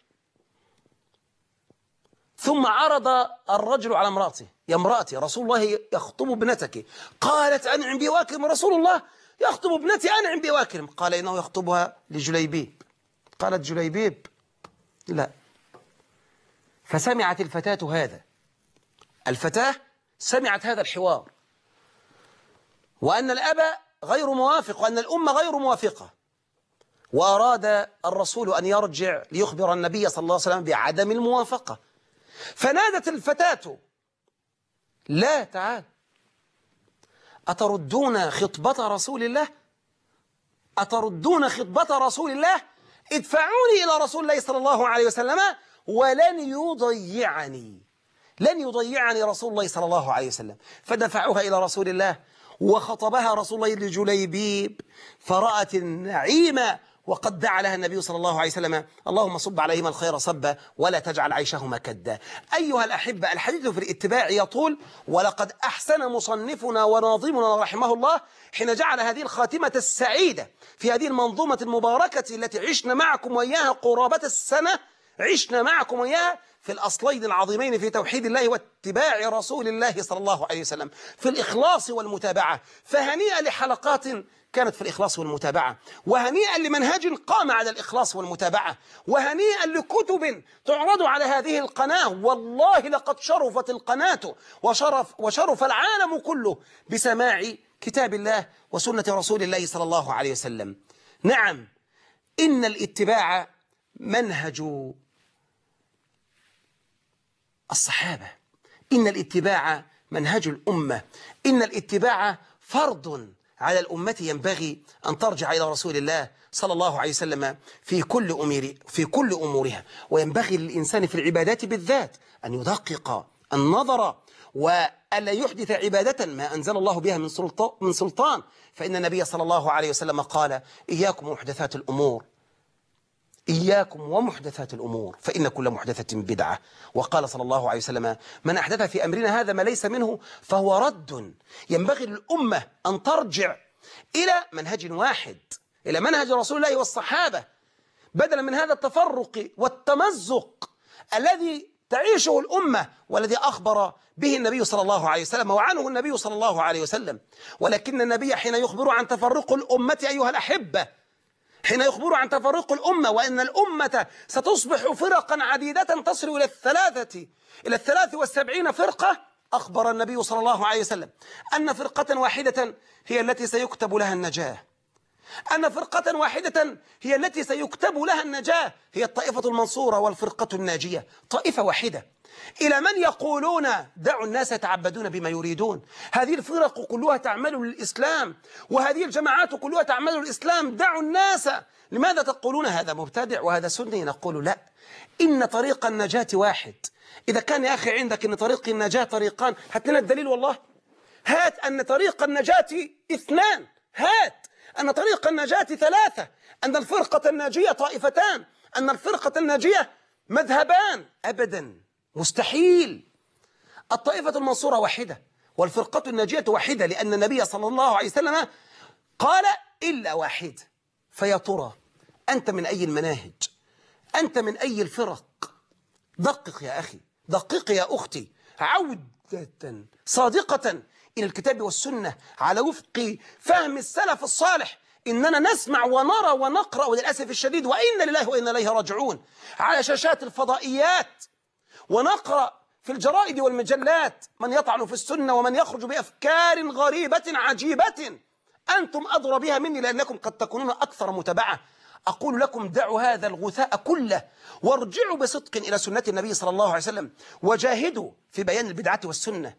ثم عرض الرجل على امرأته: يا امرأتي رسول الله يخطب ابنتك. قالت: أنعم بي وأكرم. رسول الله يخطب ابنتي، أنعم بي وأكرم. قال: إنه يخطبها لجليبيب. قالت جليبيب: لا. فسمعت الفتاة هذا، الفتاة سمعت هذا الحوار، وأن الأب غير موافق وأن الأمة غير موافقة، وأراد الرسول أن يرجع ليخبر النبي صلى الله عليه وسلم بعدم الموافقة. فنادت الفتاة: لا، تعال، أتردون خطبة رسول الله؟ أتردون خطبة رسول الله؟ ادفعوني إلى رسول الله صلى الله عليه وسلم ولن يضيعني، لن يضيعني رسول الله صلى الله عليه وسلم. فدفعوها إلى رسول الله وخطبها رسول الله لجليبيب، فرأت النعيم وقد دعا لها النبي صلى الله عليه وسلم: اللهم صب عليهما الخير صبا ولا تجعل عيشهما كدا. أيها الأحبة، الحديث في الاتباع يطول، ولقد أحسن مصنفنا وناظمنا رحمه الله حين جعل هذه الخاتمة السعيدة في هذه المنظومة المباركة التي عشنا معكم وإياها قرابة السنة، عشنا معكم وإياها في الأصلين العظيمين في توحيد الله واتباع رسول الله صلى الله عليه وسلم، في الإخلاص والمتابعة. فهنيئا لحلقات كانت في الإخلاص والمتابعة، وهنيئا لمنهج قام على الإخلاص والمتابعة، وهنيئا لكتب تعرض على هذه القناة. والله لقد شرفت القناة وشرف, وشرف العالم كله بسماع كتاب الله وسنة رسول الله صلى الله عليه وسلم. نعم، إن الاتباع منهج الصحابة، إن الاتباع منهج الأمة، إن الاتباع فرض على الأمة ينبغي أن ترجع إلى رسول الله صلى الله عليه وسلم في كل أمور في كل أمورها. وينبغي للإنسان في العبادات بالذات أن يدقق النظر وألا يحدث عبادة ما أنزل الله بها من سلطان, من سلطان فإن النبي صلى الله عليه وسلم قال: إياكم ومحدثات الأمور إياكم ومحدثات الأمور فإن كل محدثة بدعة. وقال صلى الله عليه وسلم: من أحدث في أمرنا هذا ما ليس منه فهو رد. ينبغي للأمة أن ترجع إلى منهج واحد، إلى منهج رسول الله والصحابة، بدلا من هذا التفرق والتمزق الذي تعيشه الأمة والذي أخبر به النبي صلى الله عليه وسلم وعنه النبي صلى الله عليه وسلم. ولكن النبي حين يخبر عن تفرق الأمة أيها الأحبة، حين يخبر عن تفرق الأمة وأن الأمة ستصبح فرقا عديدة تصل إلى الثلاثة إلى الثلاث والسبعين فرقة، أخبر النبي صلى الله عليه وسلم أن فرقة واحدة هي التي سيكتب لها النجاة، أن فرقة واحدة هي التي سيكتب لها النجاة، هي الطائفة المنصورة والفرقة الناجية. طائفة واحدة. إلى من يقولون: دعوا الناس يتعبدون بما يريدون، هذه الفرق كلها تعمل للإسلام وهذه الجماعات كلها تعمل للإسلام، دعوا الناس. لماذا تقولون هذا مبتدع وهذا سني؟ نقول: لا، إن طريق النجاة واحد. إذا كان يا أخي عندك أن طريق النجاة طريقان، هات لنا الدليل. والله هات أن طريق النجاة اثنان، هات أن طريق النجاة ثلاثة، أن الفرقة الناجية طائفتان، أن الفرقة الناجية مذهبان. أبدا، مستحيل. الطائفة المنصورة واحدة والفرقة الناجية واحدة، لأن النبي صلى الله عليه وسلم قال: إلا واحد. فيا ترى أنت من أي المناهج؟ أنت من أي الفرق؟ دقق يا أخي، دقق يا أختي، عودة صادقة إلى الكتاب والسنة على وفق فهم السلف الصالح. إننا نسمع ونرى ونقرأ وللأسف الشديد، وإن لله وإنا إليه راجعون، على شاشات الفضائيات، ونقرأ في الجرائد والمجلات من يطعن في السنة ومن يخرج بأفكار غريبة عجيبة أنتم أدرى بها مني لأنكم قد تكونون أكثر متابعة. أقول لكم: دعوا هذا الغثاء كله وارجعوا بصدق إلى سنة النبي صلى الله عليه وسلم وجاهدوا في بيان البدعة والسنة.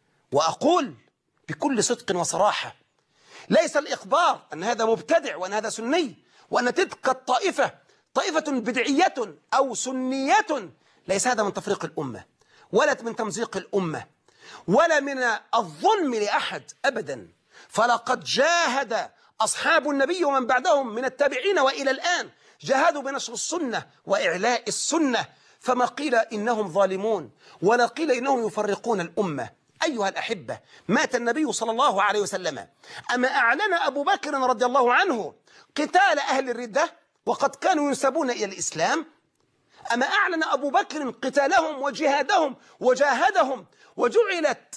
وأقول بكل صدق وصراحة: ليس الإخبار أن هذا مبتدع وأن هذا سني وأن تلك الطائفة طائفة بدعية أو سنية، ليس هذا من تفريق الأمة ولا من تمزيق الأمة ولا من الظلم لأحد أبدا. فلقد جاهد أصحاب النبي ومن بعدهم من التابعين وإلى الآن، جاهدوا بنشر السنة وإعلاء السنة، فما قيل إنهم ظالمون ولا قيل إنهم يفرقون الأمة. أيها الأحبة، مات النبي صلى الله عليه وسلم، أما أعلن أبو بكر رضي الله عنه قتال أهل الردة وقد كانوا ينسبون إلى الإسلام؟ أما أعلن أبو بكر قتالهم وجهادهم وجاهدهم وجعلت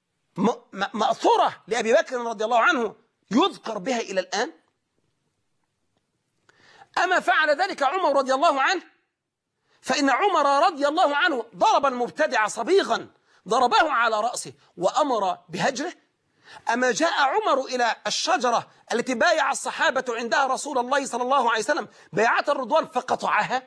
مأثورة لأبي بكر رضي الله عنه يذكر بها إلى الآن؟ أما فعل ذلك عمر رضي الله عنه؟ فإن عمر رضي الله عنه ضرب المبتدع صبيغا، ضربه على رأسه وأمر بهجره. أما جاء عمر إلى الشجرة التي بايع الصحابة عندها رسول الله صلى الله عليه وسلم بيعة الرضوان فقطعها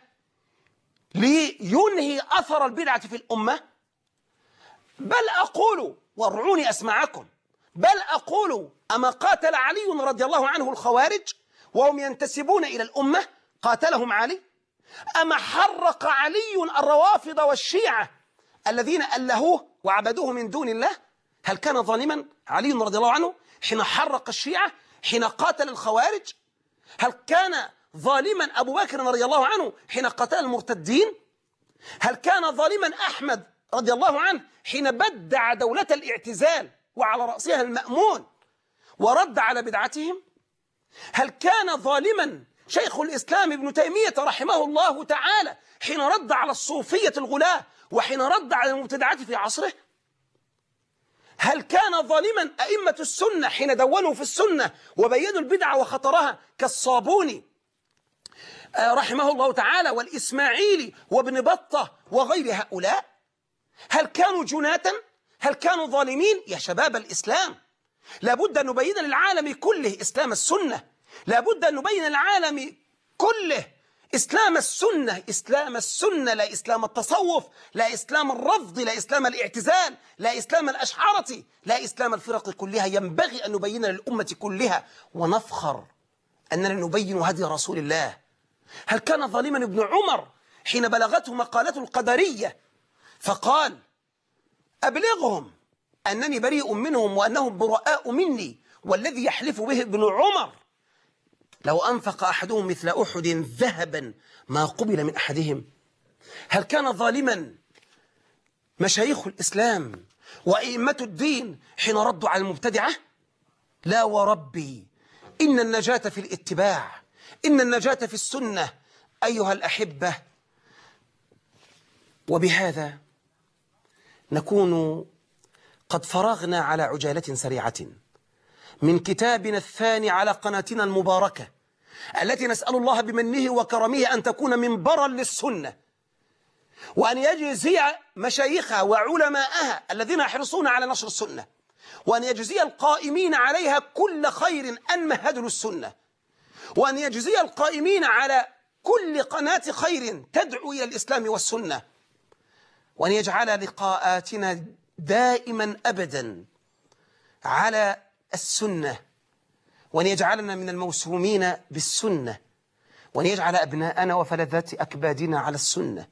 لينهي أثر البدعة في الأمة؟ بل أقول، وارعوني أسمعكم، بل أقول: أما قاتل علي رضي الله عنه الخوارج وهم ينتسبون إلى الأمة؟ قاتلهم علي؟ أما حرق علي الروافض والشيعة الذين ألهوه وعبدوه من دون الله؟ هل كان ظالما علي رضي الله عنه حين حرق الشيعة، حين قاتل الخوارج؟ هل كان ظالما أبو بكر رضي الله عنه حين قتل المرتدين؟ هل كان ظالما أحمد رضي الله عنه حين بدع دولة الاعتزال وعلى رأسها المأمون ورد على بدعتهم؟ هل كان ظالما شيخ الإسلام ابن تيمية رحمه الله تعالى حين رد على الصوفية الغلاة وحين رد على المبتدعات في عصره؟ هل كان ظالما أئمة السنة حين دونوا في السنة وبينوا البدعة وخطرها كالصابوني رحمه الله تعالى والإسماعيلي وابن بطة وغير هؤلاء؟ هل كانوا جناة؟ هل كانوا ظالمين؟ يا شباب الإسلام، لابد أن نبين للعالم كله إسلام السنة، لابد أن نبين للعالم كله إسلام السنة، إسلام السنة، لا إسلام التصوف، لا إسلام الرفض، لا إسلام الاعتزال، لا إسلام الأشعرة، لا إسلام الفرق كلها. ينبغي أن نبين للأمة كلها ونفخر أننا نبين هدي رسول الله. هل كان ظالما ابن عمر حين بلغته مقالة القدرية فقال أبلغهم أنني بريء منهم وأنهم براء مني، والذي يحلف به ابن عمر لو أنفق أحدهم مثل أحد ذهبا ما قبل من أحدهم؟ هل كان ظالما مشايخ الإسلام وأئمة الدين حين ردوا على المبتدعة؟ لا وربي، إن النجاة في الاتباع، إن النجاة في السنة أيها الأحبة. وبهذا نكون قد فرغنا على عجالة سريعة من كتابنا الثاني على قناتنا المباركة التي نسأل الله بمنه وكرمه أن تكون منبرا للسنة، وأن يجزي مشايخها وعلماءها الذين يحرصون على نشر السنة، وأن يجزي القائمين عليها كل خير أن مهدوا السنة، وأن يجزي القائمين على كل قناة خير تدعو إلى الإسلام والسنة، وأن يجعل لقاءاتنا دائما أبدا على السنة، وأن يجعلنا من الموسومين بالسنة، وأن يجعل أبناءنا وفلذات أكبادنا على السنة،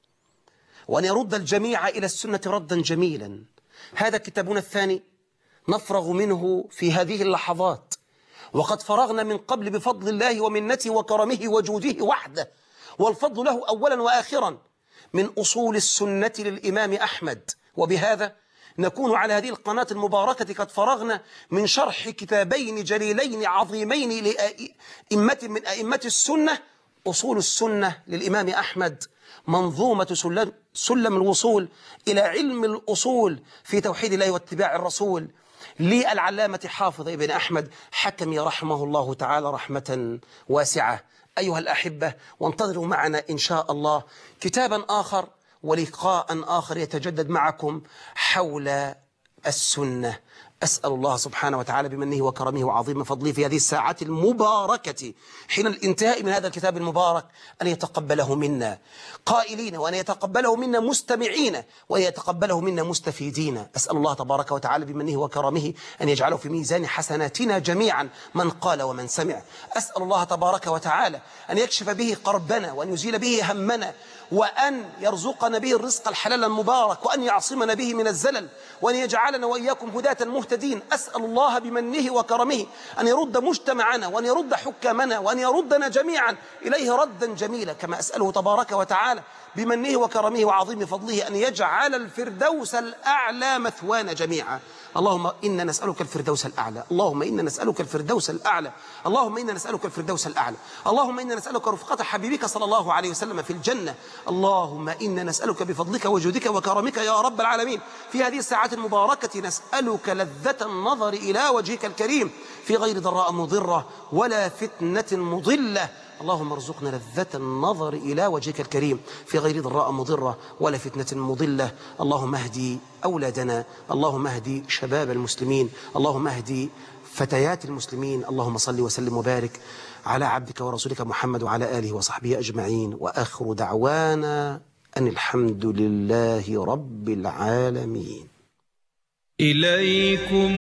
وأن يرد الجميع إلى السنة ردا جميلا. هذا كتابنا الثاني نفرغ منه في هذه اللحظات، وقد فرغنا من قبل بفضل الله ومنته وكرمه وجوده وحده، والفضل له أولا وآخرا، من أصول السنة للإمام أحمد. وبهذا نكون على هذه القناة المباركة قد فرغنا من شرح كتابين جليلين عظيمين لأئمة من أئمة السنة، أصول السنة للإمام أحمد، منظومة سلم, سلم الوصول إلى علم الأصول في توحيد الله واتباع الرسول للعلامة حافظ ابن أحمد حكمي رحمه الله تعالى رحمة واسعة. أيها الأحبة، وانتظروا معنا إن شاء الله كتابا آخر ولقاء آخر يتجدد معكم حول السنة. أسأل الله سبحانه وتعالى بمنه وكرمه وعظيم فضله في هذه الساعات المباركة حين الانتهاء من هذا الكتاب المبارك أن يتقبله منا قائلين، وأن يتقبله منا مستمعين، وأن يتقبله منا مستفيدين. أسأل الله تبارك وتعالى بمنه وكرمه أن يجعله في ميزان حسناتنا جميعا من قال ومن سمع. أسأل الله تبارك وتعالى أن يكشف به قربنا، وأن يزيل به همنا، وأن يرزقنا به الرزق الحلال المبارك، وأن يعصمنا به من الزلل، وأن يجعلنا وإياكم هداة مهتدين. أسأل الله بمنه وكرمه أن يرد مجتمعنا، وأن يرد حكامنا، وأن يردنا جميعا إليه ردا جميلا، كما أسأله تبارك وتعالى بمنه وكرمه وعظيم فضله أن يجعل الفردوس الأعلى مثوانا جميعا. اللهم إنا نسألك الفردوس الأعلى، اللهم إنا نسألك الفردوس الأعلى، اللهم إنا نسألك الفردوس الأعلى، اللهم إنا نسألك رفقة حبيبك صلى الله عليه وسلم في الجنة. اللهم إنا نسألك بفضلك وجودك وكرمك يا رب العالمين في هذه الساعات المباركة نسألك لذة النظر إلى وجهك الكريم في غير ضراء مضرة ولا فتنة مضلة. اللهم ارزقنا لذة النظر إلى وجهك الكريم في غير ضراء مضرة ولا فتنة مضلة. اللهم اهدي أولادنا، اللهم اهدي شباب المسلمين، اللهم اهدي فتيات المسلمين. اللهم صل وسلم وبارك على عبدك ورسولك محمد وعلى آله وصحبه أجمعين، وآخر دعوانا أن الحمد لله رب العالمين. إليكم